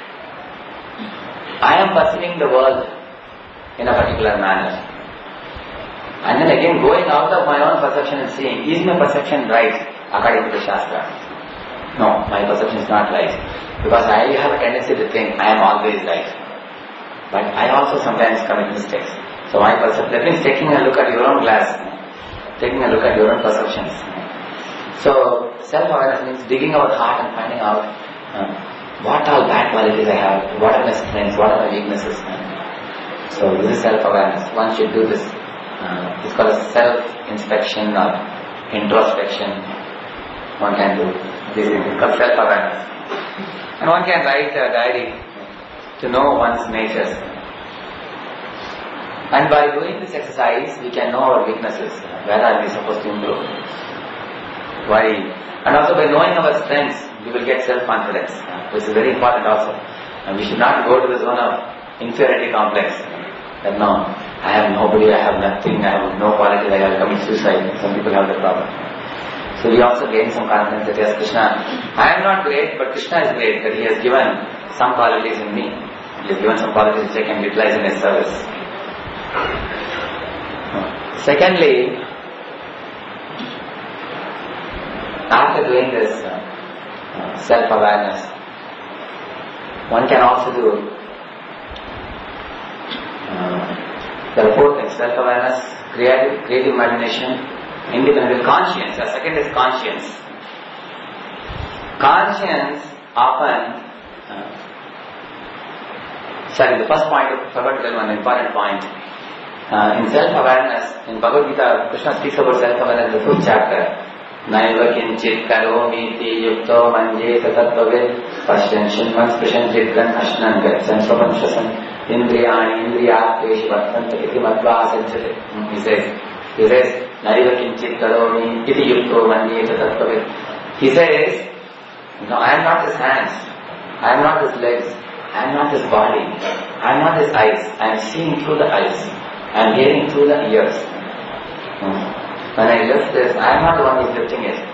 I am perceiving the world in a particular manner. And then again going out of my own perception and seeing, is my perception right according to the Shastra? No, my perception is not right. Because I have a tendency to think I am always right. But I also sometimes commit mistakes. So my perception, that means taking a look at your own glass, taking a look at your own perceptions. So self-awareness means digging our heart and finding out uh, what all bad qualities I have, what are my strengths, what are my weaknesses. So this is self-awareness. One should do this. Uh, it's called a self-inspection or introspection. One can do this. It's called self-awareness. And one can write a diary to know one's natures. And by doing this exercise, we can know our weaknesses. Where are we supposed to improve? Why? And also by knowing our strengths, we will get self-confidence, which is very important also. And we should not go to the zone of inferiority complex. That no, I have nobody, I have nothing, I have no quality, I have commit suicide. Some people have that problem. So we also gain some confidence that yes, Krishna, I am not great, but Krishna is great, that he has given some qualities in me. He has given some qualities which I can utilize in his service. Secondly, after doing this uh, self-awareness, one can also do Uh, there are four things: self-awareness, creative, creative imagination, independent conscience. The second is conscience. Conscience often, uh, sorry, the first point, I forgot to tell one important point. Uh, in self-awareness, in Bhagavad Gita, Krishna speaks about self-awareness in the fifth chapter. Naiva kinchit karomi ti yukto manje tatatvavid pashyan shinman sprishan jitkan ashnan gatsan swapanshasam indriyani indriyatveshi vartanta iti matva asanchate. He says, he says, Naiva kinchit karomi iti yukto manje tatatvavid. He says, no, I am not his hands, I am not his legs, I am not his body, I am not his eyes, I am seeing through the eyes, I am hearing through the ears. Hmm. When I lift this, I am not the one who is lifting it.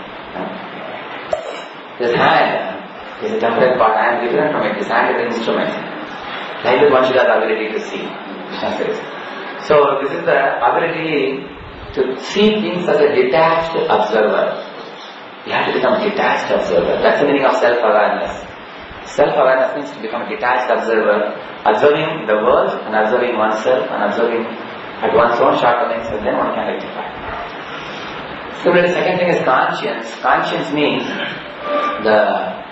This hand is a temporary part, I am different from it. This hand is an instrument. Like that one should have the ability to see, Krishna says. So this is the ability to see things as a detached observer. You have to become a detached observer. That's the meaning of self-awareness. Self-awareness means to become a detached observer, observing the world and observing oneself and observing at one's own shortcomings, and then one can rectify. So the second thing is conscience. Conscience means the,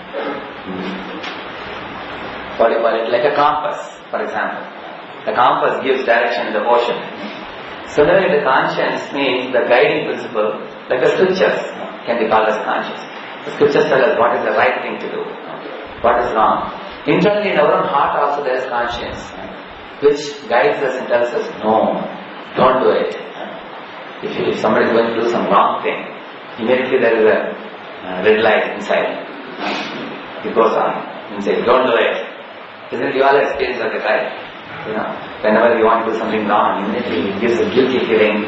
what do you call it, like a compass, for example. The compass gives direction in the ocean. Similarly, the conscience means the guiding principle, like the scriptures can be called as conscience. The scriptures tell us what is the right thing to do, what is wrong. Internally in our own heart also there is conscience, which guides us and tells us, no, don't do it. If, you, if somebody is going to do some wrong thing, immediately there is a uh, red light inside. it goes on and says, don't do it. Isn't it? You all experience that, right? You know, whenever you want to do something wrong, immediately it gives a guilty feeling.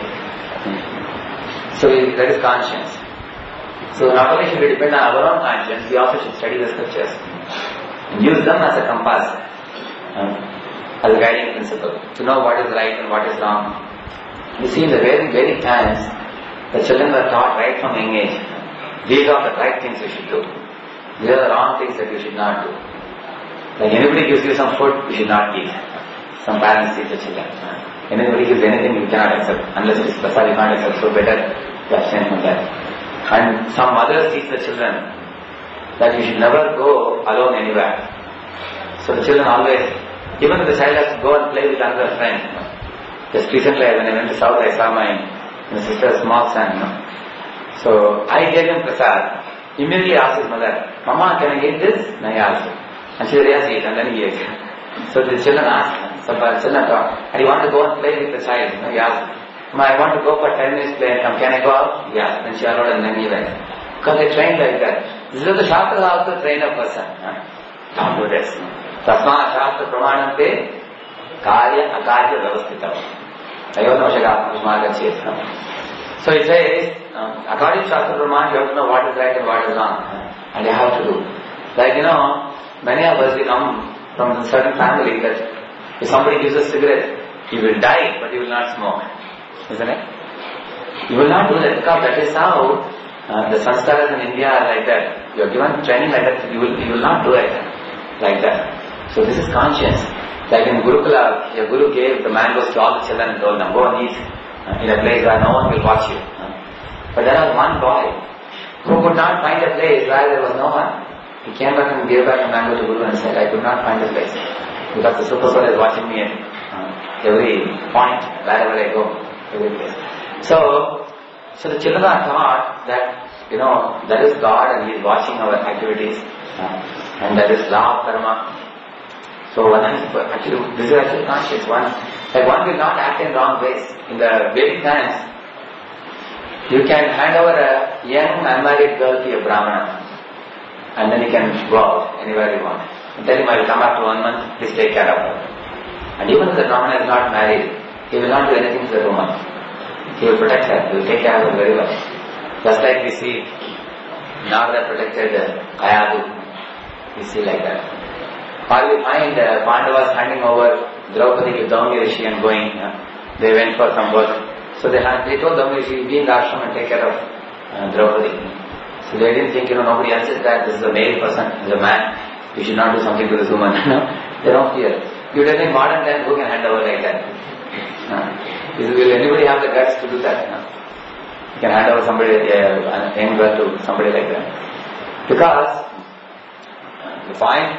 So that is conscience. So not only should we depend on our own conscience, we also should study the scriptures and use them as a compass, um, as a guiding principle, to know what is right and what is wrong. You see, in the very, very times, the children were taught right from young age, these are the right things you should do. These are the wrong things that you should not do. Like anybody gives you some food, you should not eat. Some parents teach the children. Anybody gives anything, you cannot accept. Unless it is prasad, you can't accept. So better to abstain from that. And some mothers teach the children that you should never go alone anywhere. So the children always, even if the child has to go and play with another friend. Just recently when I went to South, I saw my, my sister's small son. You know. So I gave him prasad. Immediately asked his mother, Mama, can I eat this? And I asked. And she said, yes, eat. And then he ate. So the children asked, so the children thought, and he wanted to go and play with the child. You know, he asked, Mama, I want to go for ten minutes play and come. Can I go out? Yeah. Then she allowed and then he went. Because they trained like that. This is the Shastras also train a person. Huh? Don't do this. Tasma Shastra Pramanante Karya Akarya Vyavasthitam. Ayodhamashaka Pushmarga Chet. So it says, um, according to Shastra Praman, you have to know what is right and what is wrong. And you have to do. Like, you know, many of us, we come from a certain family that if somebody gives a cigarette, you will die, but you will not smoke. Isn't it? You will not do that because that is how uh, the sanskaras in India are like that. You are given training like that, you will, you will not do it like that. So this is conscience. Like in Gurukula, your Guru gave the mangoes to all the children and told them, go and eat uh, in a place where no one will watch you. Uh, but there was one boy who could not find a place where there was no one. He came back and gave back the mango to Guru and said, I could not find a place because the Super Soul is watching me at uh, every point, wherever I go, every place. So, so the children are taught that, you know, that is God and He is watching our activities uh, and that is law of karma. So one is, actually, this is actually conscious. One, like one will not act in wrong ways. In the Vedic times, you can hand over a young unmarried girl to a Brahmana and then you can go out anywhere you want. And tell him, I will come after one month, please take care of her. And even if the Brahmana is not married, he will not do anything to the woman. He will protect her, he will take care of her very well. Just like we see Narada protected uh, Ayadu. We see like that. Or we find uh, Pandavas handing over Draupadi to Daumya Rishi and going. Uh, they went for some work. So they had, they told Daumya Rishi, be in the ashram and take care of uh, Draupadi. So they didn't think, you know, nobody else is that. This is a male person, this is a man. You should not do something to this woman. They don't fear. You tell in modern times, who can hand over like that? Uh, will anybody have the guts to do that? No? You can hand over somebody, uh, a young girl to somebody like that. Because uh, the point,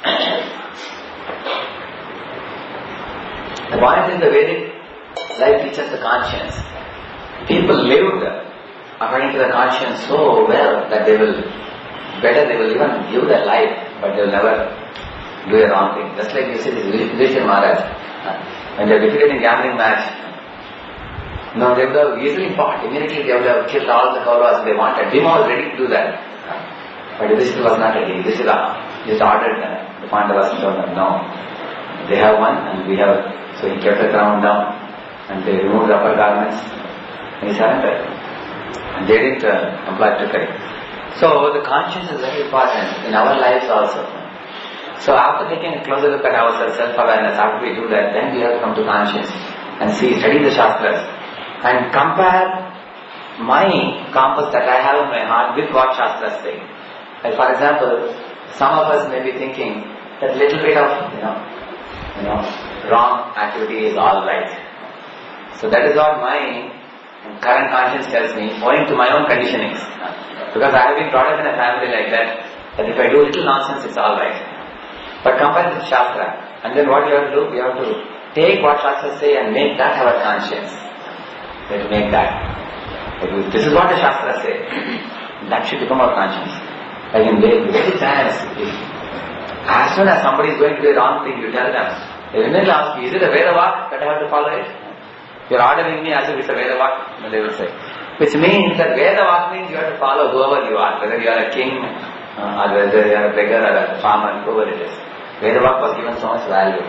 the point in the Vedic life teaches the conscience. People lived according to the conscience so well that they will, better they will even live their life, but they will never do a wrong thing. Just like you see this Yudhishthira Maharaj, uh, when they are defeated in gambling match, no, they would have easily fought. Immediately they would have killed all the Kauravas they wanted. Bhima was ready to do that. But Yudhishthira was not ready. Yudhishthira just ordered uh, the Pandavas and told them, no, they have won and we have. So he kept the crown down and they removed the upper garments and he surrendered. And they didn't uh, comply to it. So the conscience is very important in our lives also. So after taking a closer look at ourselves, self-awareness, after we do that, then we have to come to conscience and see, study the Shastras and compare my compass that I have in my heart with what Shastras say. Like for example, some of us may be thinking that little bit of, you know, you know, wrong activity is all right. So that is what my current conscience tells me, owing to my own conditionings. Because I have been brought up in a family like that, that if I do little nonsense, it's all right. But compare with Shastra, and then what you have to do, you have to take what Shastras say and make that our conscience. You have to make that. This is what the Shastras say. That should become our conscience. Like in very times, as soon as somebody is going to do a wrong thing, you tell them, they will immediately ask you, is it a Veda Vak that I have to follow it? You are ordering me as if it's a Veda Vak, and they will say. Which means that Veda Vak means you have to follow whoever you are, whether you are a king, uh, or whether you are a beggar or a farmer, whoever it is. Vedavak was given so much value.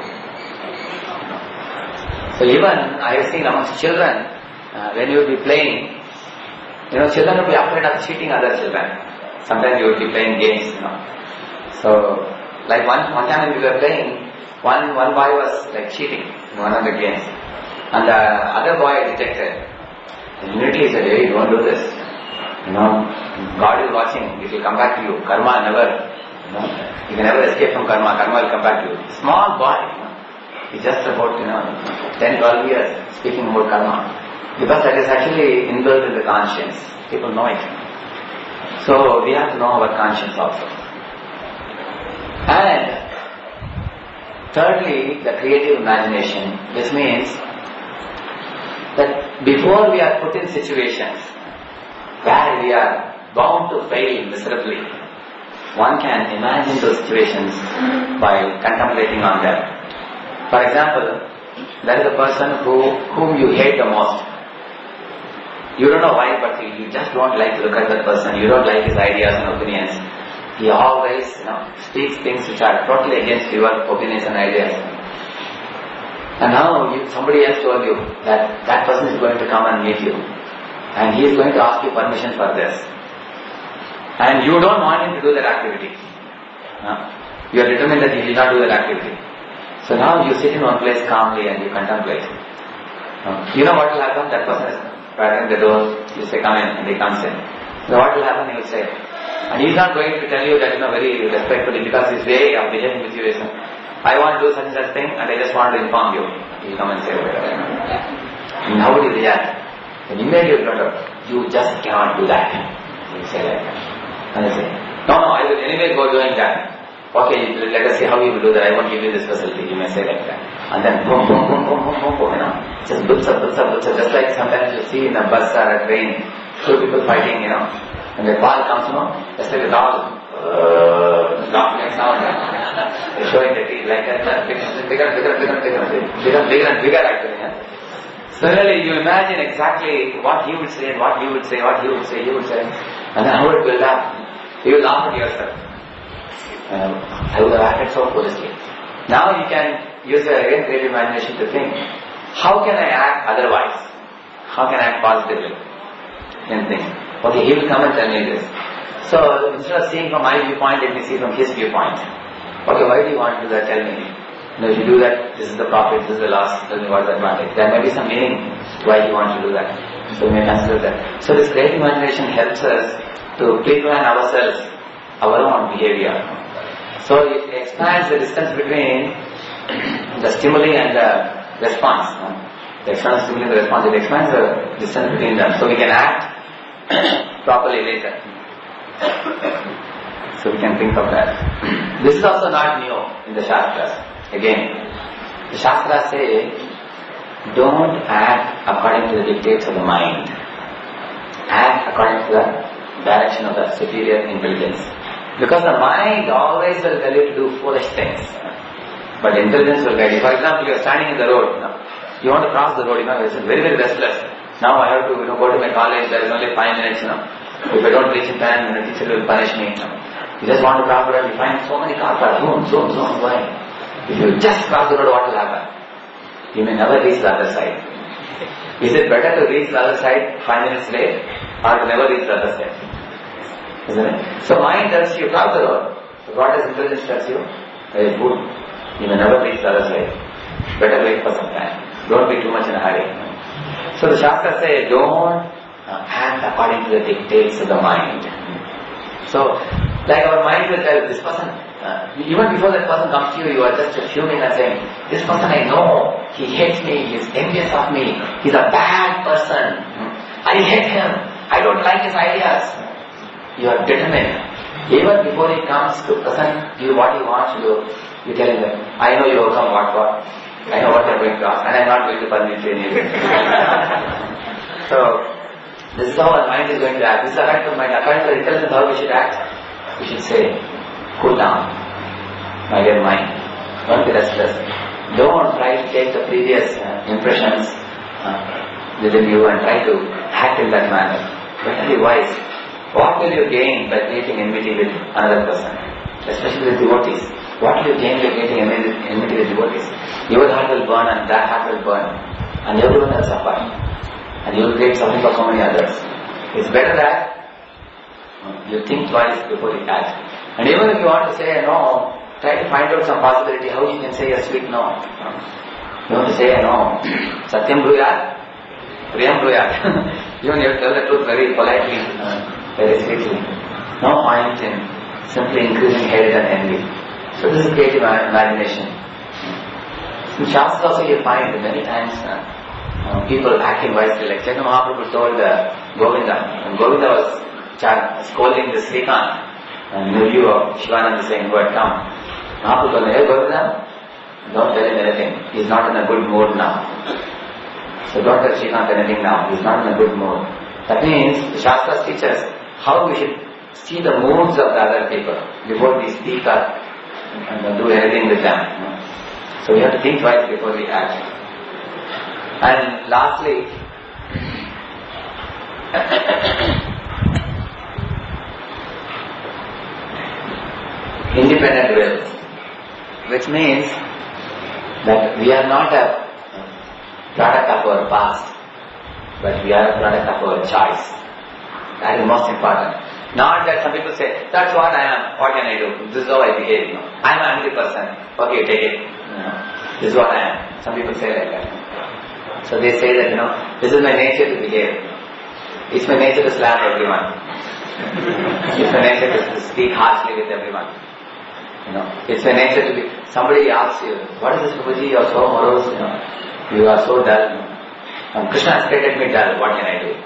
So even I have seen amongst children, uh, when you will be playing, you know, children will be afraid of cheating other children. Sometimes you will be playing games, you know. So, like one one time when we were playing, one one boy was like cheating in one of the games, and the other boy detected. Immediately he said, "Hey, don't do this. You know, God is watching. It will come back to you. Karma never, you know, you can never escape from karma. Karma will come back to you." Small boy, you know, he's just about, you know, ten, twelve years speaking about karma, because that is actually inbuilt in the conscience. People know it. So we have to know our conscience also. And thirdly, the creative imagination. This means that before we are put in situations where we are bound to fail miserably, one can imagine those situations by contemplating on them. For example, there is a person who whom you hate the most. You don't know why, but you just don't like to look at that person. You don't like his ideas and opinions. He always, you know, speaks things which are totally against your opinions and ideas. And now you, somebody else told you that that person is going to come and meet you, and he is going to ask you permission for this, and you don't want him to do that activity. Uh, you are determined that he will not do that activity. So now you sit in one place calmly and you contemplate. Uh, you know what will happen? That person is right in the door. You say, "Come in," and he comes in. So what will happen? He will say, and he is not going to tell you that, you know, very respectfully, because his way of behaving with you is, "I want to do such and such thing, and I just want to inform you." He will come and say, and how would you react? Then immediately you just cannot do that. He will say like that. And he say, "No, no, I will anyway go doing that." "Okay, let us see how you will do that. I won't give you this facility." You may say like that. And then boom, boom, boom, boom, boom, boom, boom, you know, just boots up, boots up, boots up. Just like sometimes you see in a bus or a train, two people fighting, you know, and the call comes, you know, just like a dog, uh, dog makes sound, they're showing the teeth like that, bigger, bigger, bigger, bigger, bigger, bigger and bigger actually. Yeah? Similarly, you imagine exactly what he would say and what he would say, what he would say, he would say, and then how it will laugh. You will laugh at yourself. Um, I would have acted so foolishly. Now you can use your again creative imagination to think, how can I act otherwise? How can I act positively? Then think, okay, he will come and tell me this. So instead of seeing from my viewpoint, let me see from his viewpoint. Okay, why do you want to do that? Tell me. You know, if you do that, this is the profit, this is the loss, tell me what is the advantage. There may be some meaning why you want to do that. So we may consider that. So this creative imagination helps us to pre-plan ourselves, our own behavior. So it expands the distance between the stimuli and the response. The external stimuli and the response, it expands the distance between them. So we can act properly later. So we can think of that. This is also not new in the Shastras. Again, the Shastras say, don't act according to the dictates of the mind. Act according to the direction of the superior intelligence. Because the mind always will tell you to do foolish things, but intelligence will guide you. For example, you are standing in the road, you know, you want to cross the road, you know, it's very, very restless. Now I have to, you know, go to my college, there is only five minutes, you know. If I don't reach in time, the teacher will punish me. You know. You just want to cross the road, you find so many cars are zoom, zoom, zoom, going. If you just cross the road, what will happen? You may never reach the other side. Is it better to reach the other side five minutes late, or to never reach the other side? Isn't it? So mind tells you, cross the road. So what does intelligence tells you? Very good. You may never reach the other side. Better wait for some time. Don't be too much in a hurry. So the Shastras say, don't uh, act according to the dictates of the mind. So, like our mind will tell this person, uh, even before that person comes to you, you are just fuming and saying, this person I know, he hates me, he is envious of me, he's a bad person, I hate him, I don't like his ideas. You are determined. Even before he comes to present you what he wants to do, you tell him that, I know you will come what what. I know what you are going to ask, and I am not going to permit you anyway. So, this is how our mind is going to act. This is according to mind. According to the intelligence, how we should act? We should say, cool down, my dear mind. Don't be restless. Don't try to take the previous uh, impressions uh, within you and try to act in that manner. Better be wise. What will you gain by creating enmity with another person? Especially with devotees. What will you gain by creating enmity with devotees? Your heart will burn and that heart will burn. And everyone will suffer. And you will create something for so many others. It's better that you think twice before you act. And even if you want to say a no, try to find out some possibility how you can say a sweet no. You want to say a no. Satyam bruyat, priyam bruyat. Even you have to tell the truth very politely, very sweetly. No point in simply increasing hatred and envy. So this is creative imagination. In Shastra also you find many times uh, uh, people acting wisely. Like Chaitanya Mahaprabhu told uh, Govinda, and Govinda was scolding the Srikant, and knew you of Shivananda saying who had come. Mahaprabhu told him, hey Govinda, don't tell him anything. He's not in a good mood now. So don't tell Srikant anything now. He's not in a good mood. That means the Shastras teach us how we should see the moods of the other people before we speak up and do anything with them. So we have to think twice before we act. And lastly, independent will, which means that we are not a product of our past, but we are a product of our choice. That is most important. Not that some people say, that's what I am, what can I do? This is how I behave. You know. I am an angry person. Okay, take it. You know, this is what I am. Some people say like that. So they say that, you know, this is my nature to behave. It's my nature to slap everyone. It's my nature to speak harshly with everyone. You know, it's my nature to be, somebody asks you, what is this Prabhuji, you are so morose, you know, you are so dull. You know. And Krishna has created me dull, what can I do?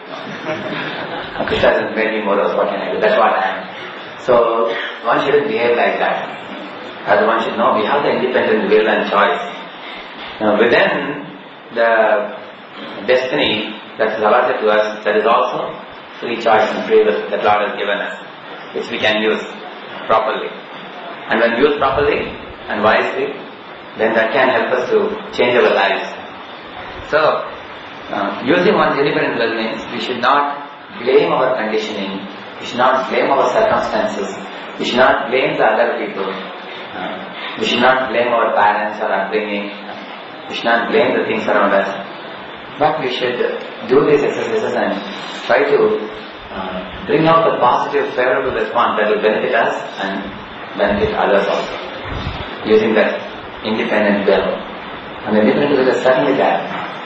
And Krishna has made me morose, what can I do? That's what I am. So, one shouldn't behave like that. As one should know, we have the independent will and choice. Now, within the destiny that is allotted to us, there is also free choice and free will that Lord has given us, which we can use properly. And when used properly and wisely, then that can help us to change our lives. So, uh, using one's independent will means we should not blame our conditioning, we should not blame our circumstances, we should not blame the other people, uh, we should not blame our parents or upbringing, we should not blame the things around us, but we should do these exercises and try to uh, bring out the positive, favorable response that will benefit us and benefit others also, using that independent will. And the independent will is certainly there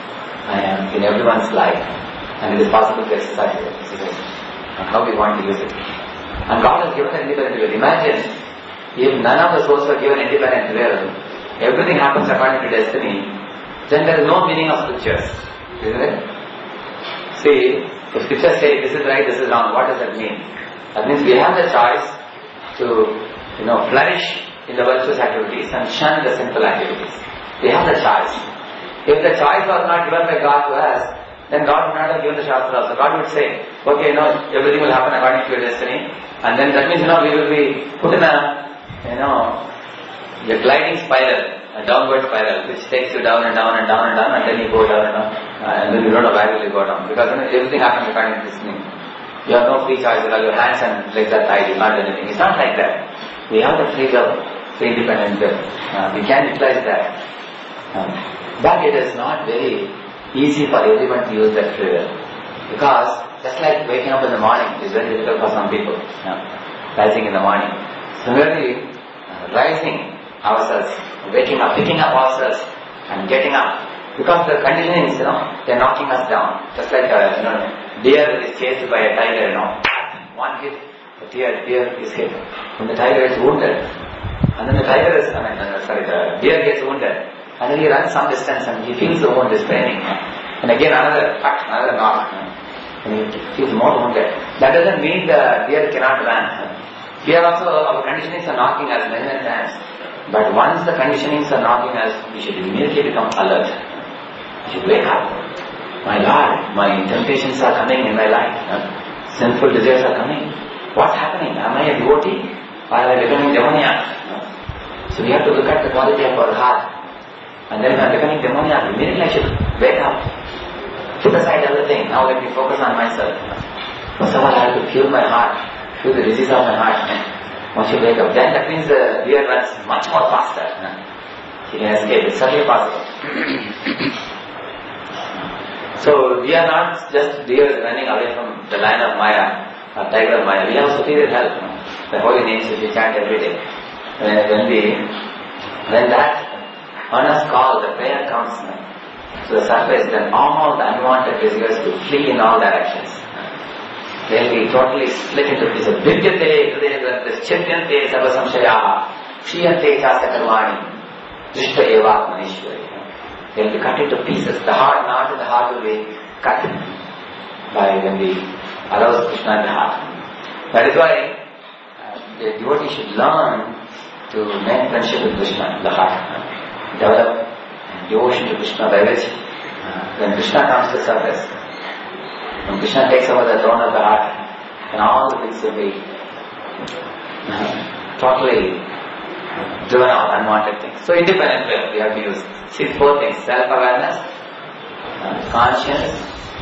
uh, in everyone's life, and it is possible to exercise it, exercise it, and how we want to use it. And God has given an independent will. Imagine if none of the souls were given independent will, everything happens according to destiny, then there is no meaning of scriptures, isn't it? See, if scriptures say this is right, this is wrong, what does that mean? That means we have the choice to, you know, flourish in the virtuous activities and shun the sinful activities. We have the choice. If the choice was not given by God to us, then God would not have given the Shastra. So God would say, okay, you know, everything will happen according to your destiny, and then that means, you know, we will be put in a, you know, a gliding spiral, a downward spiral, which takes you down and down and down and down, and then you go down and down, and then you don't know where will you go down, because, you know, everything happens according to destiny. You have no free choice, you have your hands and legs are tied, you can't do anything. It's not like that. We have the free will, free independent will. Uh, we can utilize that. Um, but it is not very easy for everyone to use that free will. Because just like waking up in the morning is very difficult for some people. You know, rising in the morning. Similarly, uh, rising ourselves, waking up, picking up ourselves and getting up. Because the conditionings, you know, they are knocking us down. Just like a, you know, deer is chased by a tiger, you know. One hit, the deer, deer is hit. When the tiger is wounded, and then the tiger is, I mean, uh, sorry, the deer gets wounded, and then he runs some distance and he feels the wound is paining. And again another cut, another knock, and he feels more wounded. That doesn't mean the deer cannot run. Here also our conditionings are knocking us many, many times. But once the conditionings are knocking us, we should immediately become alert. We should wake up. My Lord, my temptations are coming in my life. Sinful desires are coming. What's happening? Am I a devotee? Or am I becoming demoniac? So we have to look at the quality of our heart. And then if I am becoming demoniac, immediately I should wake up. Put aside everything. Now let me focus on myself. First of all, I have to feel my heart, feel the disease of my heart. Once you wake up, then that means the deer runs much more faster. He can escape. It's certainly possible. So we are not just deer running away from the line of Maya, or tiger of Maya. We have superior help. The holy names which we chant every day. When, when we, when that earnest call, the prayer comes to the surface, then all the unwanted desires will flee in all directions. They'll be totally split into pieces. Vidyate, Chityante, Sarvasamshaya, Shiyante, Chasakarvani, Drishta Eva, Manishwari. They'll be cut into pieces. The heart, not in the heart, will be cut by when we allow Krishna in the heart. That is why uh, the devotee should learn to make friendship with Krishna in the heart. Develop devotion to Krishna by which uh, when Krishna comes to the surface, when Krishna takes over the throne of the heart, then all the things will be uh, totally driven out, unwanted things. So independent will we have to use. See four things: self-awareness, uh, conscience,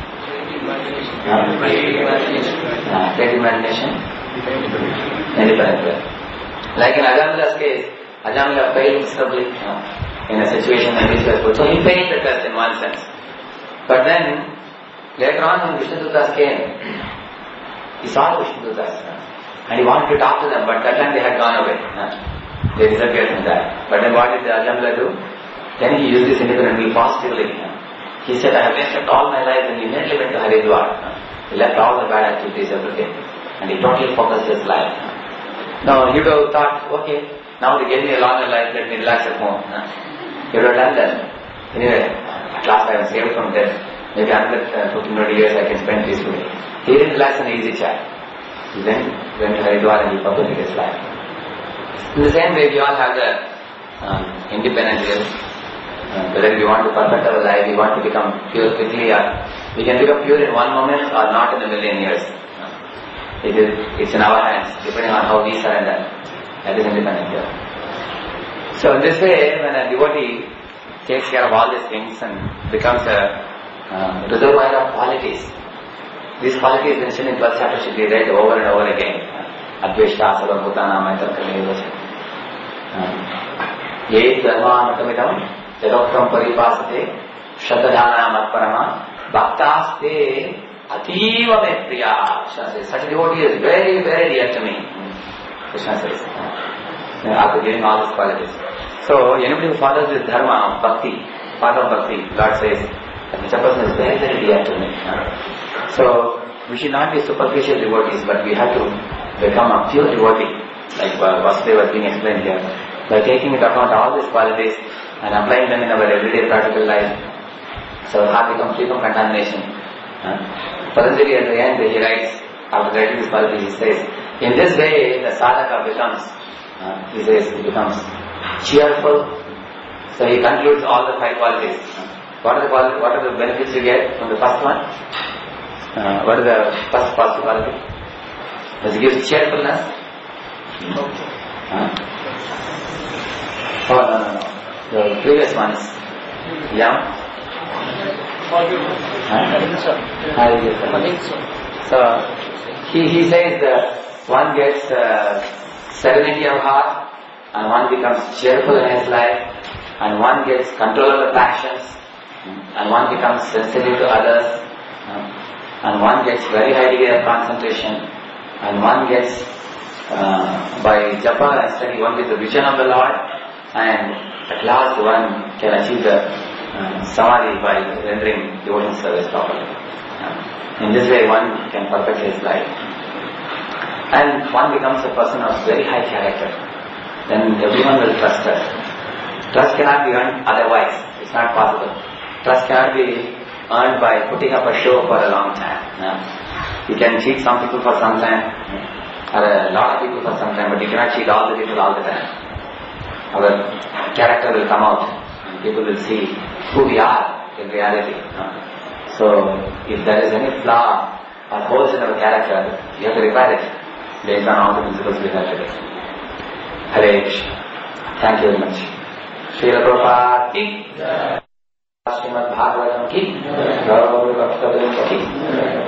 uh, creative imagination, independent will. Like in Ajamila's case, Ajamila failed miserably uh, in a situation in which he was put. So he failed the test in one sense. But then, later on when Vishnudutas came, he saw Vishnudutas uh, and he wanted to talk to them, but that time they had gone away. Uh, they disappeared from that. But then what did Ajamila do? Then he used this independent will positively. Uh, he said, I have wasted all my life, and he immediately went to Haridwar. Uh, he left all the bad activities, everything. And he totally focused his life. Uh, Now, you would have thought, okay, now they gave me a longer life, let me relax at home. Huh? You would have done that. Anyway, at last I am saved from death. Maybe another uh, fifteen hundred years I can spend peacefully. He didn't relax in an easy chair. He then went to Haridwar and he published his life. In the same way, we all have the um, independent will. Uh, whether we want to perfect our life, we want to become pure quickly, or we can become pure in one moment or not in a million years. It is, it's in our hands, depending on how we surrender. That is independent will. So in this way, when a devotee takes care of all these things and becomes a uh, reservoir of qualities, these qualities mentioned in twelfth chapter should be read over and over again. Adveshta, Sarvabhutana, Maitarkame, Ye Dharma Matamidam, Jadokram Paripasate, Shatadhana Matparama, Bhaktaste, Ativa me priya. Krishna says, such a devotee is very, very dear to me. Krishna says, after giving all these qualities. So, anybody who follows this dharma of bhakti, path of bhakti, Lord says, such a person is very, very dear to me. So, we should not be superficial devotees, but we have to become a pure devotee, like Vasudeva was being explained here, by taking into account all these qualities and applying them in our everyday practical life. So, heart becomes free from contamination. Uh, Patanjali at the end he writes, after writing this quality, he says, in this way the sadhaka becomes, uh, he says, he becomes cheerful. So he concludes all the five qualities. Uh, what are the quali- what are the benefits you get from the first one? Uh, what is the first positive quality? Does it give cheerfulness? Uh, oh no no no. The previous ones. Yeah. So he, he says that one gets uh, serenity of heart, and one becomes cheerful in his life, and one gets control of the passions, and one becomes sensitive to others, and one gets very high degree of concentration, and one gets uh, by japa and study, one gets the vision of the Lord, and at last one can achieve the Uh, samadhi by rendering devotional service properly. Uh, in this way one can perfect his life. And one becomes a person of very high character. Then everyone will trust us. Trust cannot be earned otherwise. It's not possible. Trust cannot be earned by putting up a show for a long time. Uh, you can cheat some people for some time, or a lot of people for some time, but you cannot cheat all the people all the time. Our character will come out. People will see who we are in reality. So, if there is any flaw or holes in our character, we have to repair it based on all the principles we have today. Hare Krishna. Thank you very much. Srila Prabhupada ki, Srimad Bhagavatam ki, Gaur Bhakta ki.